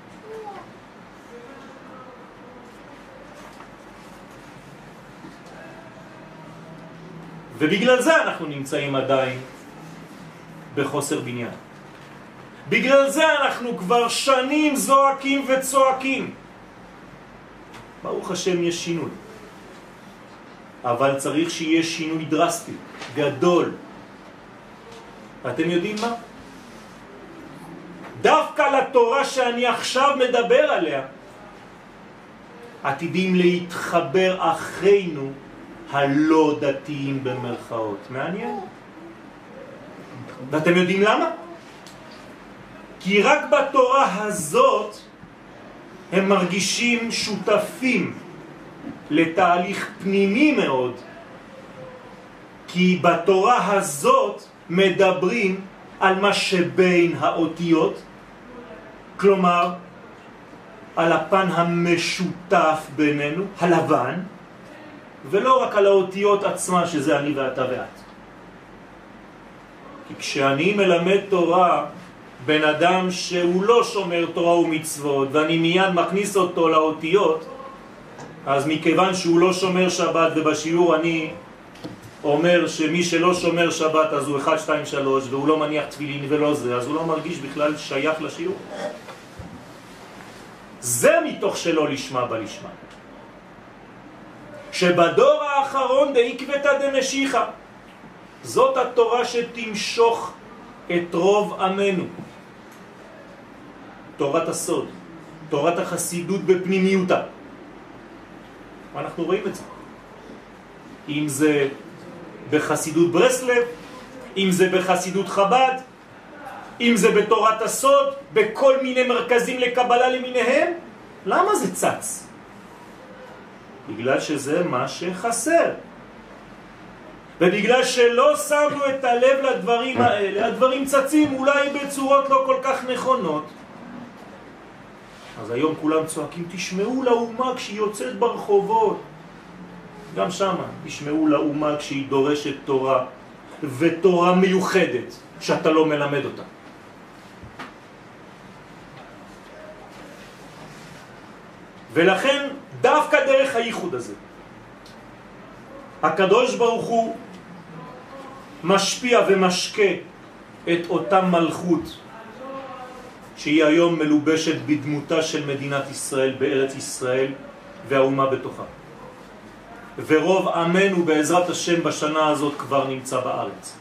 ובגלל זה אנחנו נמצאים עדיין בחוסר בניין. בגלל זה אנחנו כבר שנים זועקים וצועקים. ברוך השם יש שינוי, אבל צריך שיהיה שינוי דרסטי, גדול. אתם יודעים מה? דווקא לתורה שאני עכשיו מדבר עליה עתידים להתחבר אחינו הלא דתיים במרכאות. מעניין. ואתם יודעים למה? כי רק בתורה הזאת הם מרגישים שותפים לתהליך פנימי מאוד. כי בתורה הזאת מדברים על מה שבין האותיות, כלומר על הפן המשותף בינינו, הלבן, ולא רק על האותיות עצמה שזה אני ואתה ואת. כי כשאני מלמד תורה בן אדם שהוא לא שומר תורה ומצוות ואני מיד מכניס אותו לאותיות, אז מכיוון שהוא לא שומר שבת ובשיעור אני אומר שמי שלא שומר שבת אז הוא אחד, שתיים, שלוש, והוא לא מניח תפילין ולא זה, אז הוא לא מרגיש בכלל שייך לשיעור. זה מתוך שלא לשמה בלשמה. שבדור האחרון דעקבתא דמשיחא, זאת התורה שתמשוך את רוב עמנו. תורת הסוד, תורת החסידות בפנימיותה. ואנחנו רואים את זה. אם זה בחסידות ברסלב, אם זה בחסידות חב"ד, אם זה בתורת הסוד, בכל מיני מרכזים לקבלה למיניהם. למה זה צץ? בגלל שזה מה שחסר. ובגלל שלא שמנו את הלב לדברים האלה, הדברים צצים אולי בצורות לא כל כך נכונות. אז היום כולם צועקים, תשמעו לאומה כשהיא יוצאת ברחובות. גם שמה, תשמעו לאומה כשהיא דורשת תורה, ותורה מיוחדת, שאתה לא מלמד אותה. ולכן, דווקא דרך הייחוד הזה, הקדוש ברוך הוא משפיע ומשקה את אותה מלכות, שהיא היום מלובשת בדמותה של מדינת ישראל בארץ ישראל והאומה בתוכה. ורוב עמנו בעזרת השם בשנה הזאת כבר נמצא בארץ.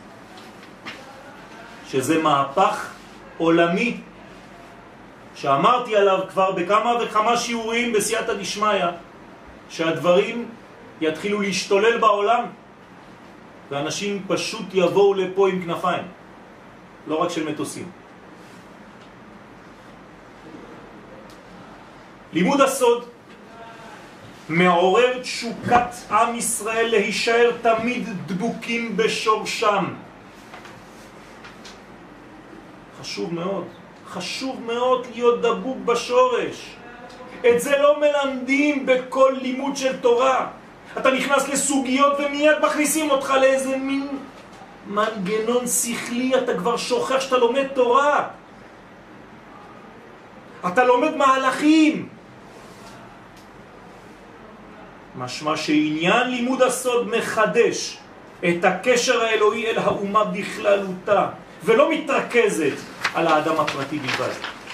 שזה מהפך עולמי שאמרתי עליו כבר בכמה וכמה שיעורים בסייעתא דשמיא, שהדברים יתחילו להשתולל בעולם ואנשים פשוט יבואו לפה עם כנפיים, לא רק של מטוסים. לימוד הסוד מעורר תשוקת עם ישראל להישאר תמיד דבוקים בשורשם. חשוב מאוד, חשוב מאוד להיות דבוק בשורש. את זה לא מלמדים בכל לימוד של תורה. אתה נכנס לסוגיות ומיד מכניסים אותך לאיזה מין מנגנון שכלי, אתה כבר שוכח שאתה לומד תורה. אתה לומד מהלכים. משמע שעניין לימוד הסוד מחדש את הקשר האלוהי אל האומה בכללותה, ולא מתרכזת על האדם הפרטי בלבד.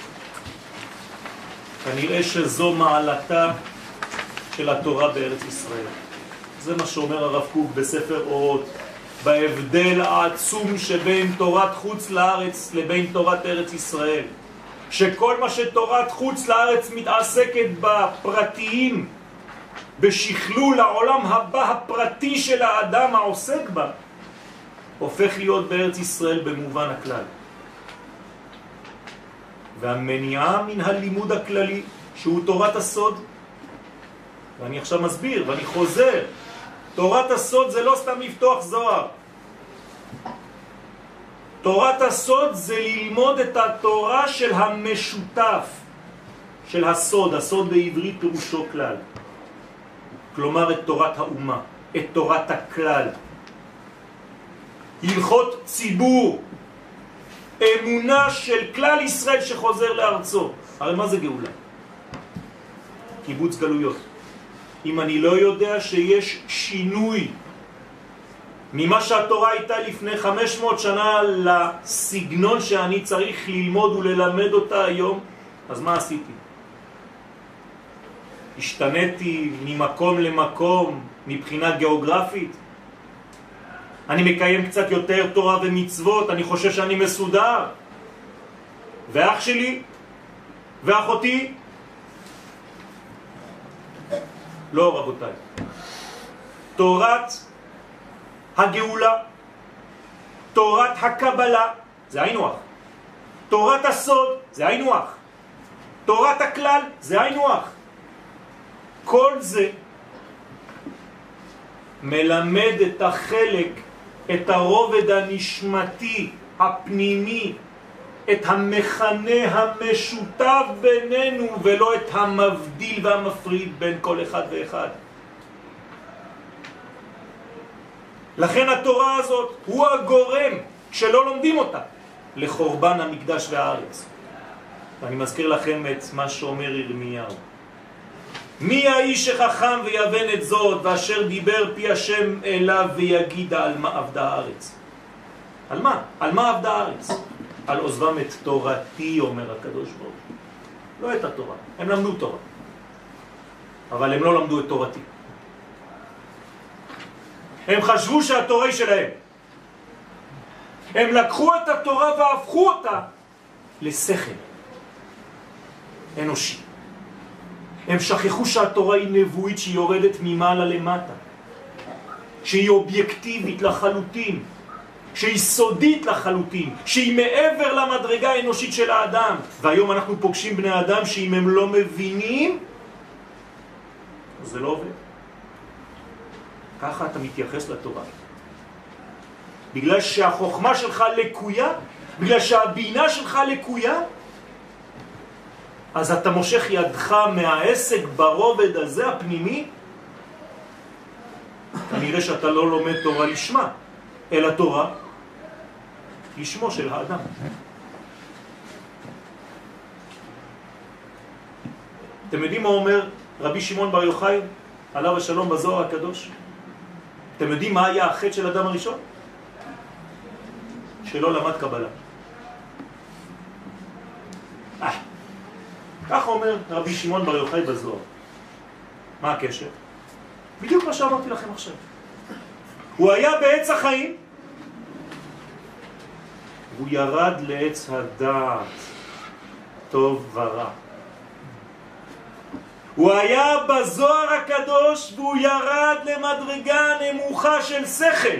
כנראה שזו מעלתה של התורה בארץ ישראל. זה מה שאומר הרב קוק בספר אורות, בהבדל העצום שבין תורת חוץ לארץ לבין תורת ארץ ישראל. שכל מה שתורת חוץ לארץ מתעסקת בפרטיים, בשכלול העולם הבא הפרטי של האדם העוסק בה, הופך להיות בארץ ישראל במובן הכלל. והמניעה מן הלימוד הכללי, שהוא תורת הסוד, ואני עכשיו מסביר ואני חוזר, תורת הסוד זה לא סתם לפתוח זוהר. תורת הסוד זה ללמוד את התורה של המשותף, של הסוד. הסוד בעברית פירושו כלל. כלומר את תורת האומה, את תורת הכלל. הלכות ציבור, אמונה של כלל ישראל שחוזר לארצו. הרי מה זה גאולה? קיבוץ גלויות. אם אני לא יודע שיש שינוי ממה שהתורה הייתה לפני חמש מאות שנה לסגנון שאני צריך ללמוד וללמד אותה היום, אז מה עשיתי? השתניתי ממקום למקום מבחינה גיאוגרפית? אני מקיים קצת יותר תורה ומצוות, אני חושב שאני מסודר? ואח שלי? ואחותי? לא, רבותיי. תורת הגאולה, תורת הקבלה, זה היינו הך. תורת הסוד, זה היינו הך. תורת הכלל, זה היינו הך. כל זה מלמד את החלק, את הרובד הנשמתי, הפנימי, את המכנה המשותף בינינו, ולא את המבדיל והמפריד בין כל אחד ואחד. לכן התורה הזאת הוא הגורם, שלא לומדים אותה, לחורבן המקדש והארץ. ואני מזכיר לכם את מה שאומר ירמיהו. מי האיש החכם ויבן את זאת, ואשר דיבר פי השם אליו ויגיד על מה עבדה הארץ. על מה? על מה עבדה הארץ? על עוזבם את תורתי, אומר הקדוש ברוך הוא. לא את התורה, הם למדו תורה, אבל הם לא למדו את תורתי. הם חשבו שהתורה היא שלהם. הם לקחו את התורה והפכו אותה לשכל אנושי. הם שכחו שהתורה היא נבואית, שהיא יורדת ממעלה למטה, שהיא אובייקטיבית לחלוטין, שהיא סודית לחלוטין, שהיא מעבר למדרגה האנושית של האדם. והיום אנחנו פוגשים בני אדם שאם הם לא מבינים, זה לא עובד. ככה אתה מתייחס לתורה. בגלל שהחוכמה שלך לקויה, בגלל שהבינה שלך לקויה, אז אתה מושך ידך מהעסק ברובד הזה הפנימי, כנראה שאתה לא לומד תורה לשמה, אלא תורה לשמו של האדם. אתם יודעים מה אומר רבי שמעון בר יוחאי עליו השלום בזוהר הקדוש? אתם יודעים מה היה החטא של אדם הראשון? שלא למד קבלה. אה, כך אומר רבי שמעון בר יוחאי בזוהר. מה הקשר? בדיוק מה שאמרתי לכם עכשיו. הוא היה בעץ החיים, הוא ירד לעץ הדעת, טוב ורע. הוא היה בזוהר הקדוש והוא ירד למדרגה נמוכה של שכל.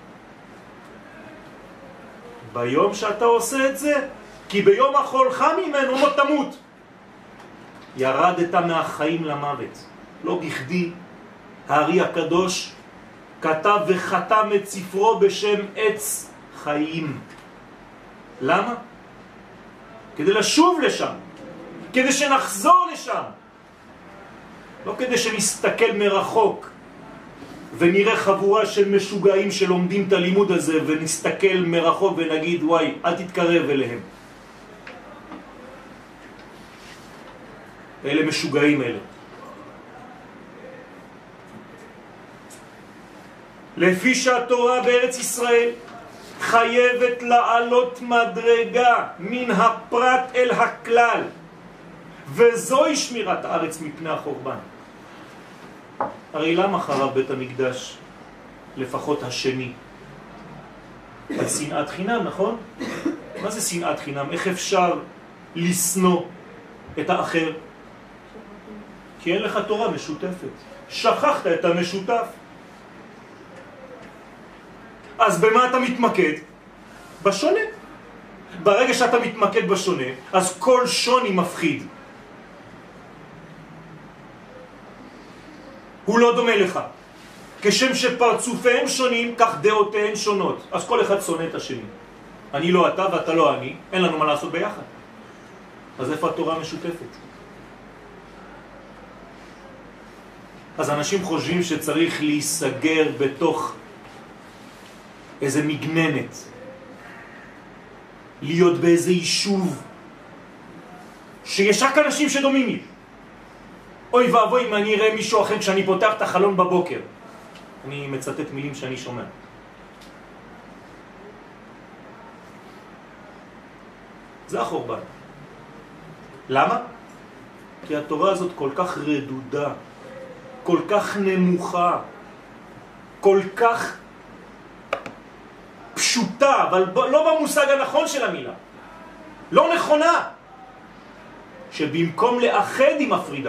ביום שאתה עושה את זה, כי ביום החולך ממנו לא תמות. ירדת מהחיים למוות. לא בכדי הארי הקדוש כתב וחתם את ספרו בשם עץ חיים. למה? כדי לשוב לשם, כדי שנחזור לשם, לא כדי שנסתכל מרחוק ונראה חבורה של משוגעים שלומדים את הלימוד הזה ונסתכל מרחוק ונגיד וואי, אל תתקרב אליהם. אלה משוגעים אלה. לפי שהתורה בארץ ישראל חייבת לעלות מדרגה מן הפרט אל הכלל, וזוהי שמירת הארץ מפני החורבן. הרי למה חרב בית המקדש, לפחות השני? על שנאת חינם, נכון? מה זה שנאת חינם? איך אפשר לסנוע את האחר? כי אין לך תורה משותפת. שכחת את המשותף. אז במה אתה מתמקד? בשונה. ברגע שאתה מתמקד בשונה, אז כל שוני מפחיד. הוא לא דומה לך. כשם שפרצופיהם שונים, כך דעותיהם שונות. אז כל אחד שונא את השני. אני לא אתה ואתה לא אני, אין לנו מה לעשות ביחד. אז איפה התורה משותפת? אז אנשים חושבים שצריך להיסגר בתוך איזה מגננת, להיות באיזה יישוב שיש רק אנשים שדומים לי. אוי ואבוי אם אני אראה מישהו אחר כשאני פותח את החלון בבוקר. אני מצטט מילים שאני שומע. זה החורבן. למה? כי התורה הזאת כל כך רדודה, כל כך נמוכה, כל כך פשוטה, אבל לא במושג הנכון של המילה. לא נכונה. שבמקום לאחד היא מפרידה.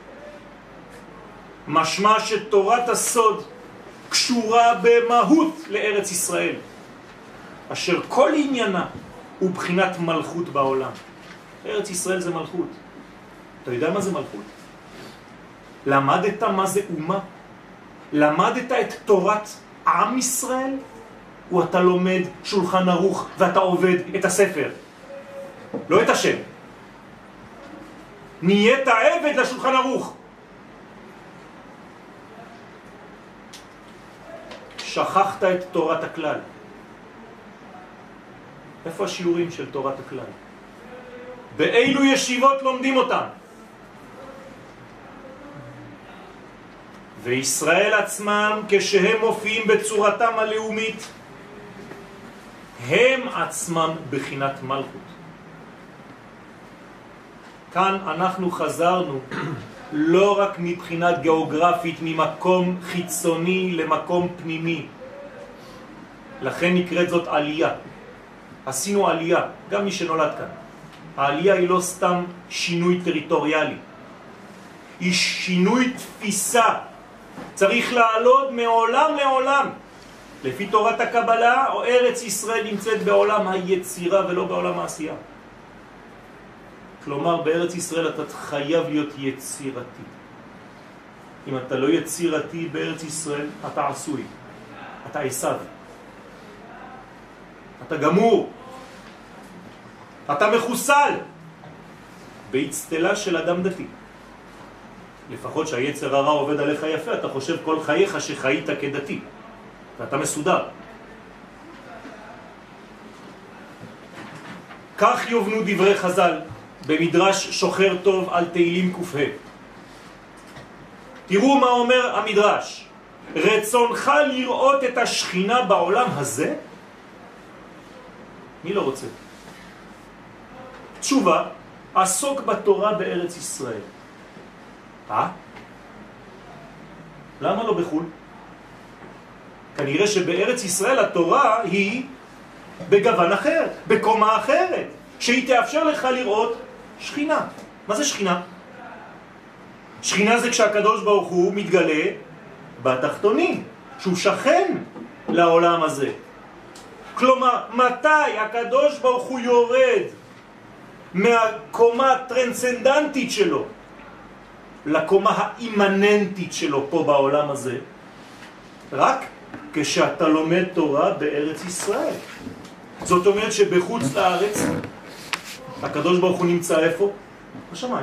משמע שתורת הסוד קשורה במהות לארץ ישראל, אשר כל עניינה הוא בחינת מלכות בעולם. ארץ ישראל זה מלכות. אתה יודע מה זה מלכות? למדת מה זה אומה? למדת את תורת עם ישראל? או אתה לומד שולחן ערוך ואתה עובד את הספר? לא את השם. נהיית עבד לשולחן ערוך. שכחת את תורת הכלל. איפה השיעורים של תורת הכלל? באילו ישיבות לומדים אותם? וישראל עצמם כשהם מופיעים בצורתם הלאומית הם עצמם בחינת מלכות. כאן אנחנו חזרנו לא רק מבחינה גיאוגרפית ממקום חיצוני למקום פנימי, לכן נקראת זאת עלייה. עשינו עלייה, גם מי שנולד כאן. העלייה היא לא סתם שינוי טריטוריאלי, היא שינוי תפיסה. צריך לעלות מעולם לעולם. לפי תורת הקבלה, או ארץ ישראל נמצאת בעולם היצירה ולא בעולם העשייה. כלומר, בארץ ישראל אתה חייב להיות יצירתי. אם אתה לא יצירתי בארץ ישראל, אתה עשוי. אתה עשיו. אתה גמור. אתה מחוסל. בהצטלה של אדם דתי. לפחות שהיצר הרע עובד עליך יפה, אתה חושב כל חייך שחיית כדתי. ואתה מסודר. כך יובנו דברי חז"ל במדרש שוחר טוב על תהילים ק"ה. תראו מה אומר המדרש. רצונך לראות את השכינה בעולם הזה? מי לא רוצה? תשובה, עסוק בתורה בארץ ישראל. אה? למה לא בחול? כנראה שבארץ ישראל התורה היא בגוון אחר, בקומה אחרת, שהיא תאפשר לך לראות שכינה. מה זה שכינה? שכינה זה כשהקדוש ברוך הוא מתגלה בתחתונים, שהוא שכן לעולם הזה. כלומר, מתי הקדוש ברוך הוא יורד מהקומה הטרנסנדנטית שלו לקומה האימננטית שלו פה בעולם הזה? רק כשאתה לומד תורה בארץ ישראל. זאת אומרת שבחוץ לארץ הקדוש ברוך הוא נמצא איפה? בשמיים.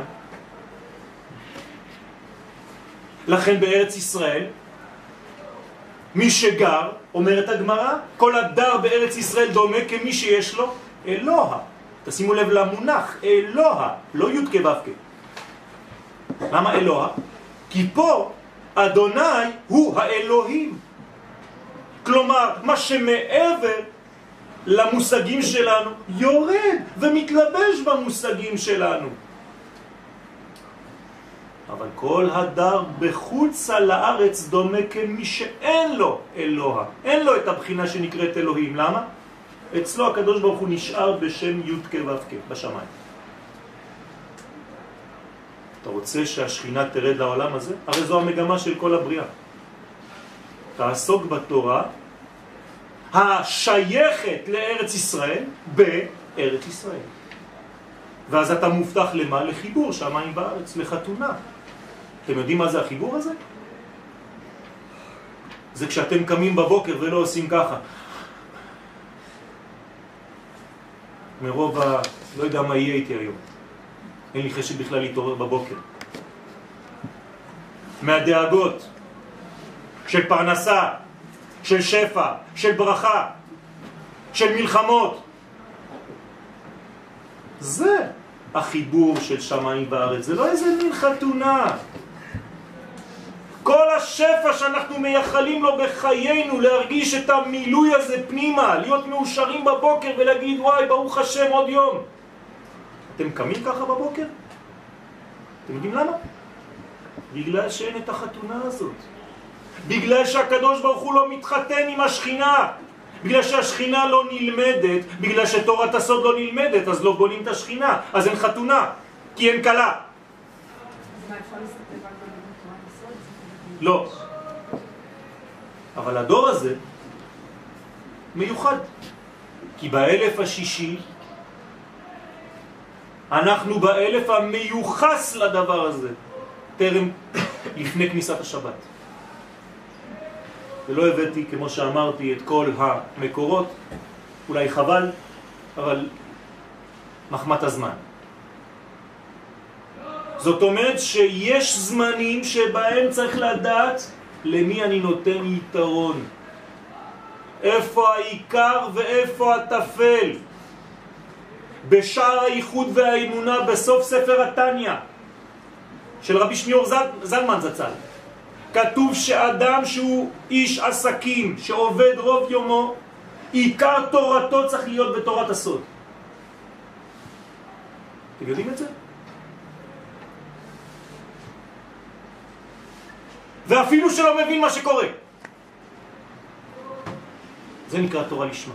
לכן בארץ ישראל מי שגר, אומרת הגמרא, כל הדר בארץ ישראל דומה כמי שיש לו אלוה. תשימו לב למונח, אלוה, לא י' כ' ו' כ'. למה אלוה? כי פה אדוני הוא האלוהים. כלומר, מה שמעבר למושגים שלנו יורד ומתלבש במושגים שלנו. אבל כל הדר בחוץ על הארץ דומה כמי שאין לו אלוה. אין לו את הבחינה שנקראת אלוהים. למה? אצלו הקדוש ברוך הוא נשאר בשם י' כ' ו' כ' בשמיים. אתה רוצה שהשכינה תרד לעולם הזה? הרי זו המגמה של כל הבריאה. תעסוק בתורה השייכת לארץ ישראל בארץ ישראל. ואז אתה מובטח למה? לחיבור שמיים בארץ, לחתונה. אתם יודעים מה זה החיבור הזה? זה כשאתם קמים בבוקר ולא עושים ככה. מרוב ה... לא יודע מה יהיה איתי היום. אין לי חשק בכלל להתעורר בבוקר. מהדאגות של פרנסה, של שפע, של ברכה, של מלחמות. זה החיבור של שמיים בארץ. זה לא איזה מין חתונה. כל השפע שאנחנו מייחלים לו בחיינו, להרגיש את המילוי הזה פנימה, להיות מאושרים בבוקר ולהגיד וואי ברוך השם עוד יום. אתם קמים ככה בבוקר? אתם יודעים למה? בגלל שאין את החתונה הזאת. בגלל שהקדוש ברוך הוא לא מתחתן עם השכינה. בגלל שהשכינה לא נלמדת, בגלל שתורת הסוד לא נלמדת, אז לא בונים את השכינה, אז אין חתונה, כי אין קלה. לא. אבל הדור הזה מיוחד, כי באלף השישי אנחנו באלף המיוחס לדבר הזה, טרם לפני כניסת השבת. ולא הבאתי, כמו שאמרתי, את כל המקורות, אולי חבל, אבל מחמת הזמן. זאת אומרת שיש זמנים שבהם צריך לדעת למי אני נותן יתרון. איפה העיקר ואיפה התפל. בשער הייחוד והאמונה בסוף ספר התניא של רבי שניאור זל, זלמן זצ"ל. כתוב שאדם שהוא איש עסקים, שעובד רוב יומו, עיקר תורתו צריך להיות בתורת הסוד. אתם יודעים את זה? ואפילו שלא מבין מה שקורה. זה נקרא תורה לשמה.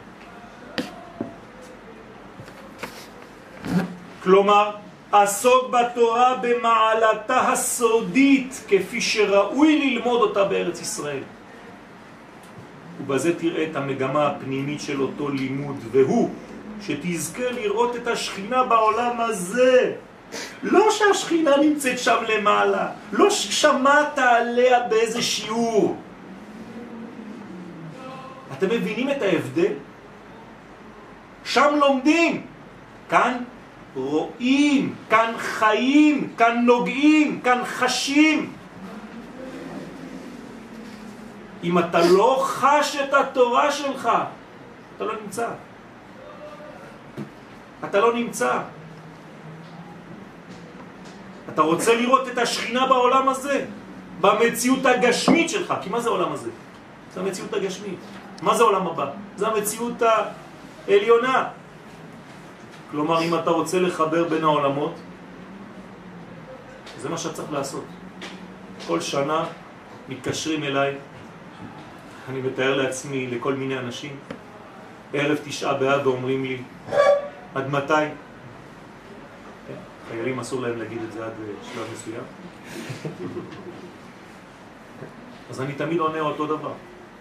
כלומר, עסוק בתורה במעלתה הסודית, כפי שראוי ללמוד אותה בארץ ישראל. ובזה תראה את המגמה הפנימית של אותו לימוד, והוא שתזכה לראות את השכינה בעולם הזה. לא שהשכינה נמצאת שם למעלה, לא ששמעת עליה באיזה שיעור. אתם מבינים את ההבדל? שם לומדים, כאן רואים, כאן חיים, כאן נוגעים, כאן חשים. אם אתה לא חש את התורה שלך, אתה לא נמצא. אתה לא נמצא. אתה רוצה לראות את השכינה בעולם הזה, במציאות הגשמית שלך. כי מה זה העולם הזה? זה המציאות הגשמית. מה זה העולם הבא? זה המציאות העליונה. כלומר, אם אתה רוצה לחבר בין העולמות, זה מה שצריך לעשות. כל שנה מתקשרים אליי, אני מתאר לעצמי לכל מיני אנשים, ערב תשעה באב ואומרים לי, עד מתי? חיילים אסור להם להגיד את זה עד שלב מסוים. אז אני תמיד עונה אותו דבר.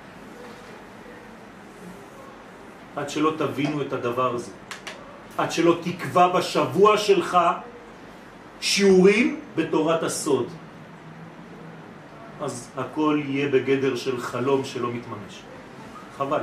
עד שלא תבינו את הדבר הזה. עד שלא תקבע בשבוע שלך שיעורים בתורת הסוד. אז הכל יהיה בגדר של חלום שלא מתממש. חבל.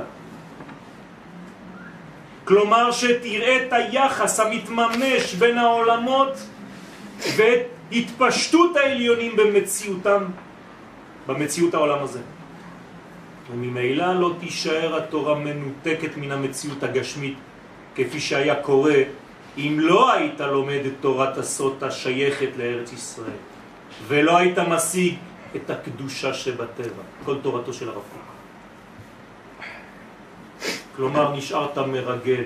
כלומר שתראה את היחס המתממש בין העולמות ואת התפשטות העליונים במציאותם, במציאות העולם הזה. וממילא לא תישאר התורה מנותקת מן המציאות הגשמית, כפי שהיה קורה אם לא היית לומד את תורת הסוד השייכת לארץ ישראל, ולא היית משיג את הקדושה שבטבע, כל תורתו של הרב קוק. כלומר, נשארת מרגל.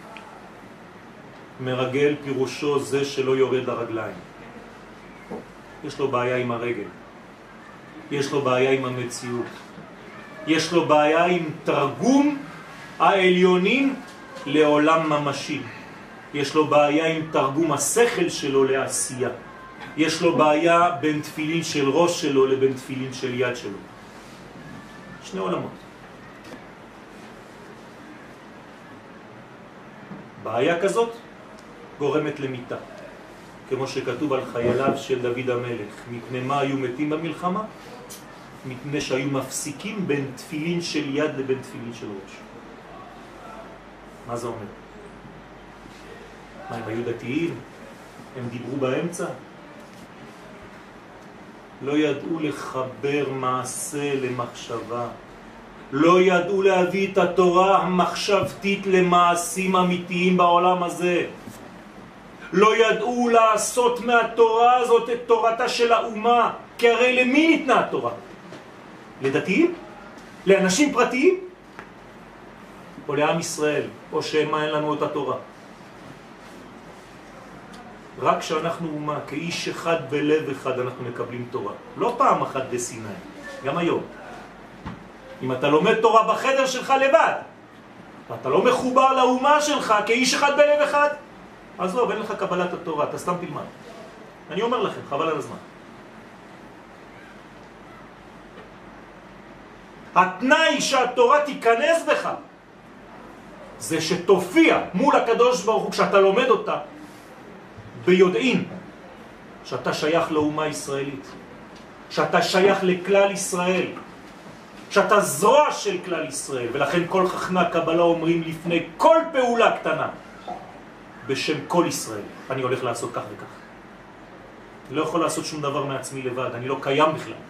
מרגל פירושו זה שלא יורד לרגליים. יש לו בעיה עם הרגל. יש לו בעיה עם המציאות. יש לו בעיה עם תרגום העליונים לעולם ממשי. יש לו בעיה עם תרגום השכל שלו לעשייה. יש לו בעיה בין תפילין של ראש שלו לבין תפילין של יד שלו. שני עולמות. בעיה כזאת גורמת למיטה. כמו שכתוב על חייליו של דוד המלך. מפני מה היו מתים במלחמה? מפני שהיו מפסיקים בין תפילין של יד לבין תפילין של ראש. מה זה אומר? מה, הם היו דתיים? הם דיברו באמצע? לא ידעו לחבר מעשה למחשבה. לא ידעו להביא את התורה המחשבתית למעשים אמיתיים בעולם הזה. לא ידעו לעשות מהתורה הזאת את תורתה של האומה. כי הרי למי ניתנה התורה? לדתיים? לאנשים פרטיים? או לעם ישראל? או שמה אין לנו את התורה? רק כשאנחנו אומה, כאיש אחד בלב אחד אנחנו מקבלים תורה. לא פעם אחת בסיני, גם היום. אם אתה לומד תורה בחדר שלך לבד, ואתה לא מחובר לאומה שלך כאיש אחד בלב אחד, אז לא, אין לך קבלת התורה, אתה סתם תלמד. אני אומר לכם, חבל על הזמן. התנאי שהתורה תיכנס בך, זה שתופיע מול הקדוש ברוך הוא כשאתה לומד אותה, ביודעין שאתה שייך לאומה ישראלית, שאתה שייך לכלל ישראל, שאתה זרוע של כלל ישראל. ולכן כל חכמי הקבלה אומרים לפני כל פעולה קטנה בשם כל ישראל, אני הולך לעשות כך וכך. אני לא יכול לעשות שום דבר מעצמי לבד, אני לא קיים בכלל.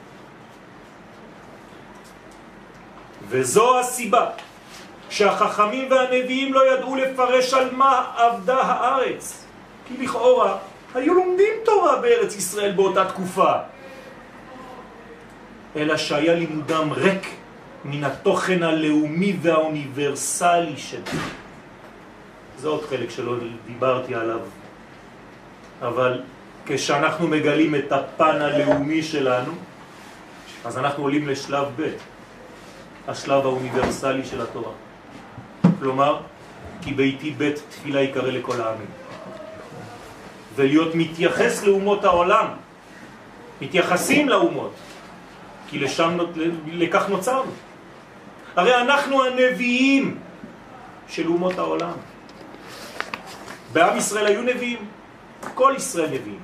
וזו הסיבה שהחכמים והנביאים לא ידעו לפרש על מה עבדה הארץ. כי לכאורה היו לומדים תורה בארץ ישראל באותה תקופה. אלא שהיה לימודם ריק מן התוכן הלאומי והאוניברסלי שלו. זה עוד חלק שלא דיברתי עליו. אבל כשאנחנו מגלים את הפן הלאומי שלנו, אז אנחנו עולים לשלב ב', השלב האוניברסלי של התורה. כלומר, כי ביתי בית תפילה יקרא לכל העמים. ולהיות מתייחס לאומות העולם, מתייחסים לאומות, כי לשם, לכך נוצרנו. הרי אנחנו הנביאים של אומות העולם. בעם ישראל היו נביאים, כל ישראל נביאים.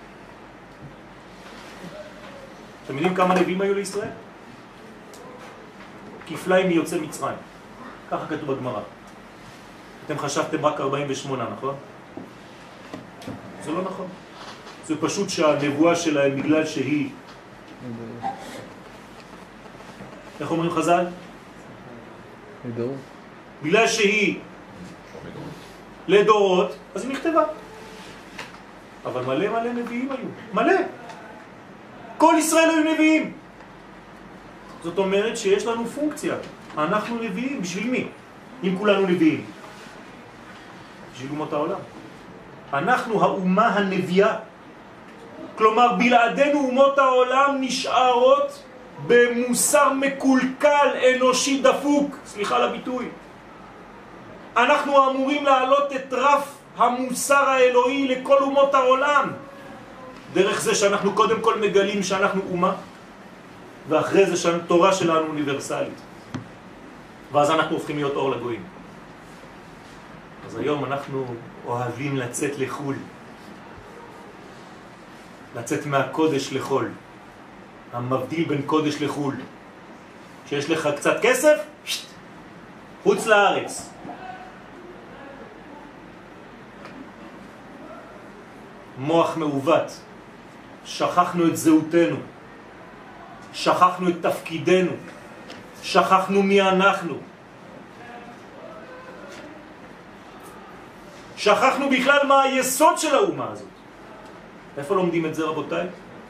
אתם יודעים כמה נביאים היו לישראל? כפליים מיוצא מצרים. ככה כתוב בגמרא. אתם חשבתם רק ארבעים ושמונה, נכון? זה לא נכון. זה פשוט שהנבואה שלהם, בגלל שהיא... איך אומרים חז"ל? לדורות. בגלל שהיא לדורות, אז היא נכתבה. אבל מלא מלא נביאים היו. מלא. כל ישראל היו נביאים. זאת אומרת שיש לנו פונקציה. אנחנו נביאים. בשביל מי? אם כולנו נביאים. בשביל אומות העולם. אנחנו האומה הנביאה. כלומר, בלעדינו אומות העולם נשארות במוסר מקולקל, אנושי דפוק. סליחה על הביטוי. אנחנו אמורים להעלות את רף המוסר האלוהי לכל אומות העולם. דרך זה שאנחנו קודם כל מגלים שאנחנו אומה, ואחרי זה שהתורה שלנו אוניברסלית. ואז אנחנו הופכים להיות אור לגויים. אז היום אנחנו אוהבים לצאת לחול. לצאת מהקודש לחול. המבדיל בין קודש לחול. שיש לך קצת כסף, חוץ לארץ. מוח מעוות. שכחנו את זהותנו. שכחנו את תפקידנו. שכחנו מי אנחנו. שכחנו בכלל מה היסוד של האומה הזאת. איפה לומדים את זה, רבותיי?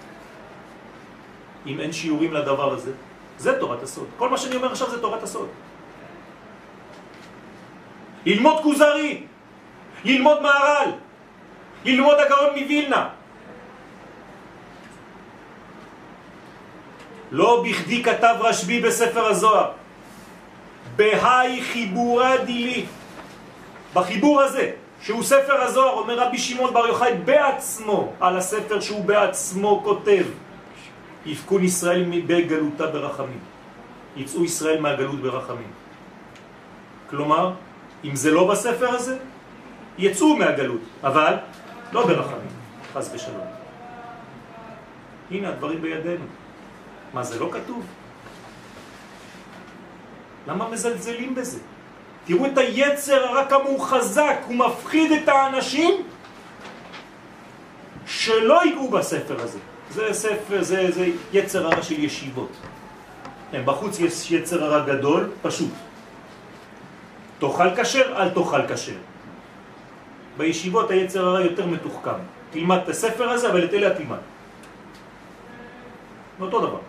אם אין שיעורים לדבר הזה, זה תורת הסוד. כל מה שאני אומר עכשיו זה תורת הסוד. ללמוד כוזרי, ללמוד מהר"ל, ללמוד הגאון מווילנה. לא בכדי כתב רשב"י בספר הזוהר, בהי חיבורה דילי, בחיבור הזה, שהוא ספר הזוהר, אומר רבי שמעון בר יוחאי בעצמו, על הספר שהוא בעצמו כותב, יפקון ישראל בגלותה ברחמים. יצאו ישראל מהגלות ברחמים. כלומר, אם זה לא בספר הזה, יצאו מהגלות, אבל לא ברחמים, חס ושלום. הנה הדברים בידינו. מה, זה לא כתוב? למה מזלזלים בזה? תראו את היצר הרע כמה הוא חזק, הוא מפחיד את האנשים שלא ייגעו בספר הזה. זה ספר, זה, זה יצר הרע של ישיבות. כן, בחוץ יש יצר הרע גדול, פשוט. תאכל כשר, אל תאכל כשר. בישיבות היצר הרע יותר מתוחכם. תלמד את הספר הזה, אבל את אלה תלמד. אותו דבר.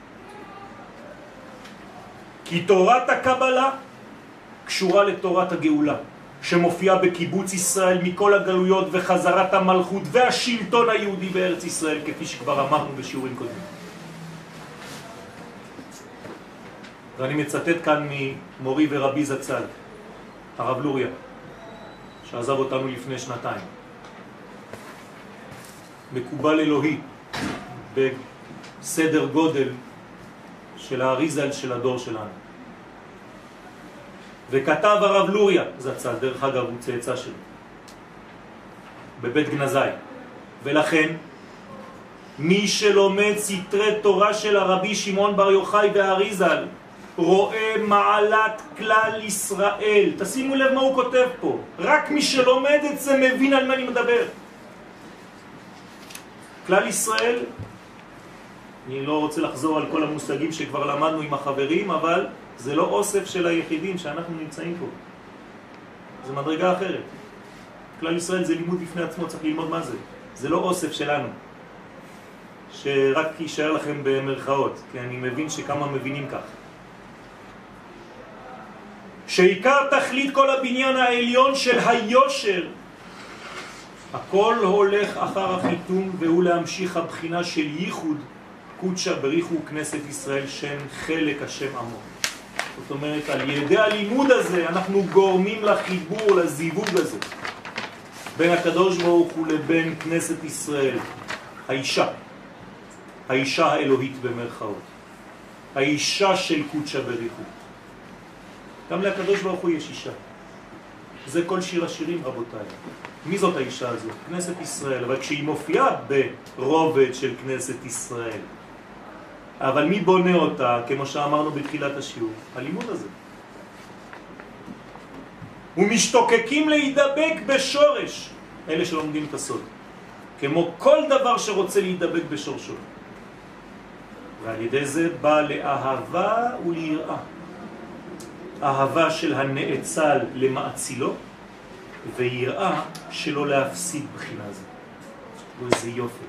כי תורת הקבלה קשורה לתורת הגאולה, שמופיעה בקיבוץ ישראל מכל הגלויות וחזרת המלכות והשלטון היהודי בארץ ישראל, כפי שכבר אמרנו בשיעורים קודמים. ואני מצטט כאן ממורי ורבי זצ"ל, הרב לוריה, שעזב אותנו לפני שנתיים. מקובל אלוהי בסדר גודל של האריזל של הדור שלנו. וכתב הרב לוריה זצ"ל, דרך אגב הוא צאצא שלו, בבית גנזי. ולכן מי שלומד סתרי תורה של הרבי שמעון בר יוחאי והאריזל רואה מעלת כלל ישראל. תשימו לב מה הוא כותב פה. רק מי שלומד את זה מבין על מה אני מדבר. כלל ישראל, אני לא רוצה לחזור על כל המושגים שכבר למדנו עם החברים, אבל זה לא אוסף של היחידים שאנחנו נמצאים פה. זה מדרגה אחרת. כלל ישראל זה לימוד בפני עצמו, צריך ללמוד מה זה. זה לא אוסף שלנו, שרק יישאר לכם במרכאות, כי אני מבין שכמה מבינים כך. שעיקר תכלית כל הבניין העליון של היושר, הכל הולך אחר החיתום, והוא להמשיך הבחינה של ייחוד קודשא בריחו כנסת ישראל, שם חלק השם עמו. זאת אומרת, על ידי הלימוד הזה אנחנו גורמים לחיבור, לזיווג הזה בין הקדוש ברוך הוא לבין כנסת ישראל, האישה, האישה האלוהית במרכאות, האישה של קודשא בריחו. גם לקדוש ברוך הוא יש אישה. זה כל שיר השירים, רבותיי. מי זאת האישה הזאת? כנסת ישראל. אבל כשהיא מופיעה ברובד של כנסת ישראל, אבל מי בונה אותה, כמו שאמרנו בתחילת השיעור? הלימוד הזה. ומשתוקקים להידבק בשורש, אלה שלומדים את הסוד, כמו כל דבר שרוצה להידבק בשורשו. ועל ידי זה בא לאהבה וליראה. אהבה של הנאצל למעצילו, ויראה שלא להפסיד בחינה זו. וזה יופי.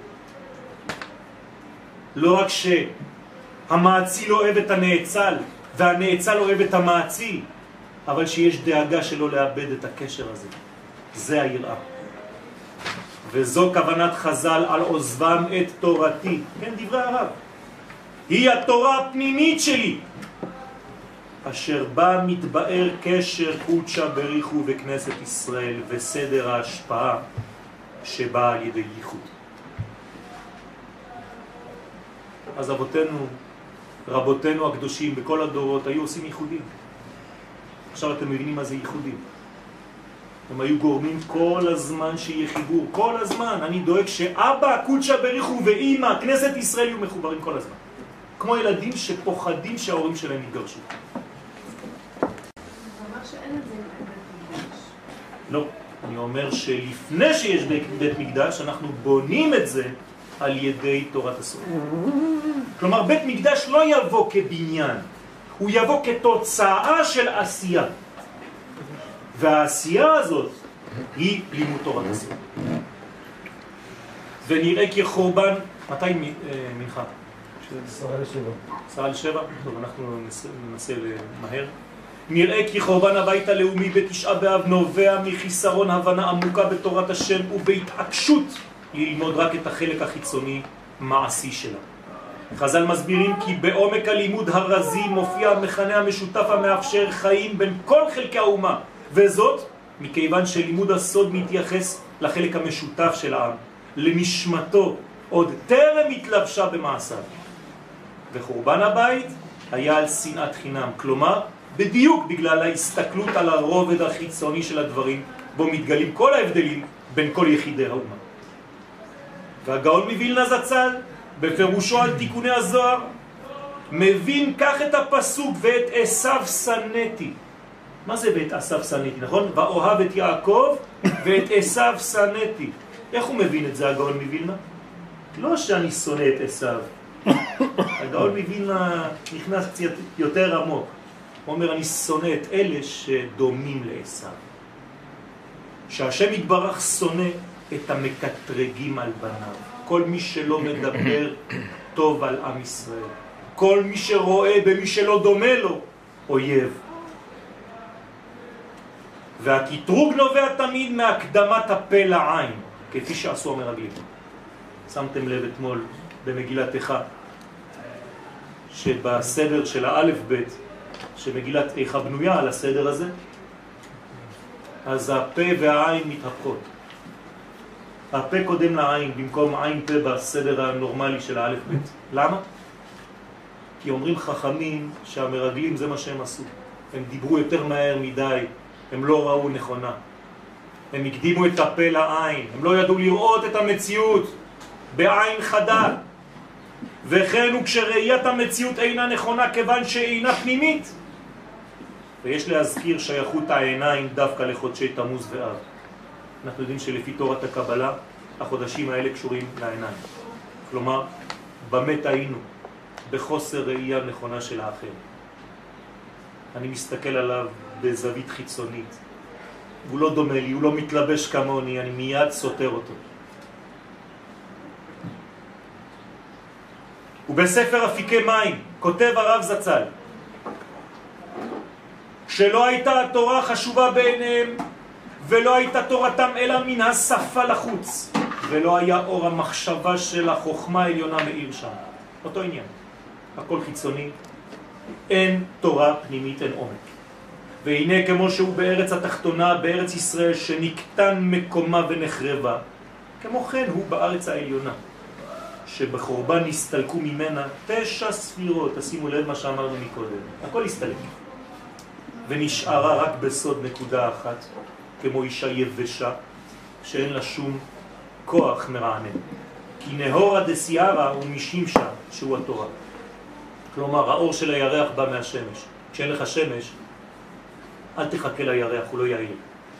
לא רק שהמעציל אוהב את הנאצל, והנאצל אוהב את המעציל, אבל שיש דאגה שלא לאבד את הקשר הזה. זה היראה. וזו כוונת חז"ל על עוזבם את תורתי. כן, דברי הרב. היא התורה הפנימית שלי, אשר בה מתבאר קשר קודשא בריחו בכנסת ישראל וסדר ההשפעה שבא על ידי ייחוד. אז אבותינו, רבותינו הקדושים בכל הדורות היו עושים ייחודים. עכשיו אתם מבינים מה זה ייחודים. הם היו גורמים כל הזמן שיהיה חיבור, כל הזמן. אני דואג שאבא קודשא בריחו ואמא כנסת ישראל יהיו מחוברים כל הזמן. כמו ילדים שפוחדים שההורים שלהם יתגרשו. לא, אני אומר שלפני שיש בית מקדש אנחנו בונים את זה על ידי תורת הסוד. כלומר בית מקדש לא יבוא כבניין, הוא יבוא כתוצאה של עשייה, והעשייה הזאת היא לימוד תורת הסוד. ונראה כחורבן, מתי מנחה? עשרה לשבע. עשרה לשבע? טוב, אנחנו ננסה למהר. נראה כי חורבן הבית הלאומי בתשעה באב נובע מחיסרון הבנה עמוקה בתורת השם ובהתעקשות ללמוד רק את החלק החיצוני מעשי שלה. חז"ל מסבירים כי בעומק הלימוד הרזי מופיע המכנה המשותף המאפשר חיים בין כל חלקי האומה, וזאת מכיוון שלימוד הסוד מתייחס לחלק המשותף של העם, לנשמתו עוד טרם התלבשה במעשיו. וחורבן הבית היה על שנאת חינם, כלומר בדיוק בגלל ההסתכלות על הרובד החיצוני של הדברים, בו מתגלים כל ההבדלים בין כל יחידי האומה. והגאון מווילנה זצ"ל, בפירושו על תיקוני הזוהר, מבין כך את הפסוק ואת עשיו שנאתי. מה זה ואת עשיו שנאתי, נכון? ואוהב את יעקב ואת עשיו שנאתי. איך הוא מבין את זה, הגאון מווילנה? לא שאני שונא את עשיו. הגאון מווילנה נכנס קצת יותר עמוק. הוא אומר, אני שונא את אלה שדומים לעשיו. שהשם יתברך שונא את המקטרגים על בניו. כל מי שלא מדבר טוב על עם ישראל. כל מי שרואה במי שלא דומה לו, אויב. והקטרוג נובע תמיד מהקדמת הפה לעין, כפי שעשו המרגלים. שמתם לב אתמול במגילת איכה, שבסדר של האלף בית, שמגילת איכה בנויה על הסדר הזה, אז הפה והעין מתהפכות. הפה קודם לעין, במקום עין פה בסדר הנורמלי של האלף בית. למה? כי אומרים חכמים שהמרגלים זה מה שהם עשו. הם דיברו יותר מהר מדי, הם לא ראו נכונה. הם הקדימו את הפה לעין, הם לא ידעו לראות את המציאות בעין חדה. וכן הוא כשראיית המציאות אינה נכונה כיוון שאינה פנימית. ויש להזכיר שייכות העיניים דווקא לחודשי תמוז ואב. אנחנו יודעים שלפי תורת הקבלה החודשים האלה קשורים לעיניים. כלומר, במה טעינו? בחוסר ראייה נכונה של האחר. אני מסתכל עליו בזווית חיצונית. הוא לא דומה לי, הוא לא מתלבש כמוני, אני מיד סותר אותו. ובספר אפיקי מים כותב הרב זצ"ל שלא הייתה התורה חשובה בעיניהם ולא הייתה תורתם אלא מן השפה לחוץ, ולא היה אור המחשבה של החוכמה העליונה מאיר שם. אותו עניין, הכל חיצוני, אין תורה פנימית, אין עומק. והנה כמו שהוא בארץ התחתונה, בארץ ישראל שנקטן מקומה ונחרבה, כמו כן הוא בארץ העליונה, שבחורבן נסתלקו ממנה תשע ספירות. תשימו לב מה שאמרנו מקודם, הכל הסתלק ונשארה רק בסוד נקודה אחת, כמו אישה יבשה שאין לה שום כוח מרענן. כי נהורה דסיירה הוא משימשה, שהוא התורה. כלומר האור של הירח בא מהשמש. כשאין לך שמש אל תחכה לירח, הוא לא יעיל.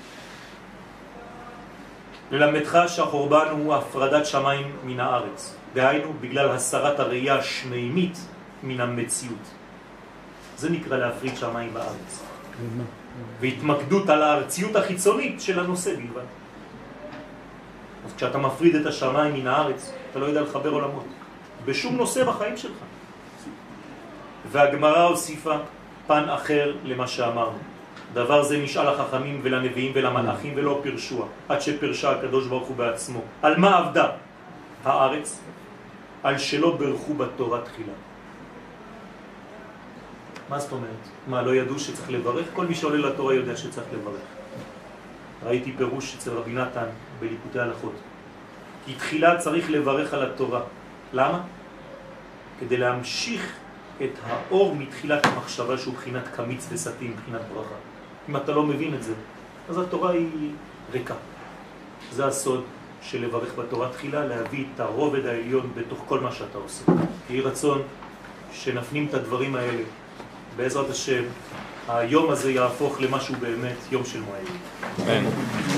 ללמדך שהחורבן הוא הפרדת שמיים מן הארץ, דהיינו בגלל הסרת הראייה השמימית מן המציאות. זה נקרא להפריד שמיים בארץ, והתמקדות על הארציות החיצונית של הנושא בלבד. אז כשאתה מפריד את השמיים מן הארץ אתה לא יודע לחבר עולמות בשום נושא בחיים שלך. והגמרא הוסיפה פן אחר למה שאמרנו. דבר זה נשאל החכמים ולנביאים ולמלאכים ולא פרשוע, עד שפרשה הקדוש ברוך הוא בעצמו. על מה עבדה הארץ? על שלא ברכו בתורה תחילה. מה זאת אומרת? מה, לא ידעו שצריך לברך? כל מי שעולה לתורה יודע שצריך לברך. ראיתי פירוש אצל רבי נתן בליקוטי הלכות. כי תחילה צריך לברך על התורה. למה? כדי להמשיך את האור מתחילת המחשבה שהוא בחינת קמיץ וסתים, בחינת ברכה. אם אתה לא מבין את זה, אז התורה היא ריקה. זה הסוד של לברך בתורה תחילה, להביא את הרובד העליון בתוך כל מה שאתה עושה. יהי רצון שנפנים את הדברים האלה. בעזרת השם, היום הזה יהפוך למשהו באמת יום של מועד. אמן.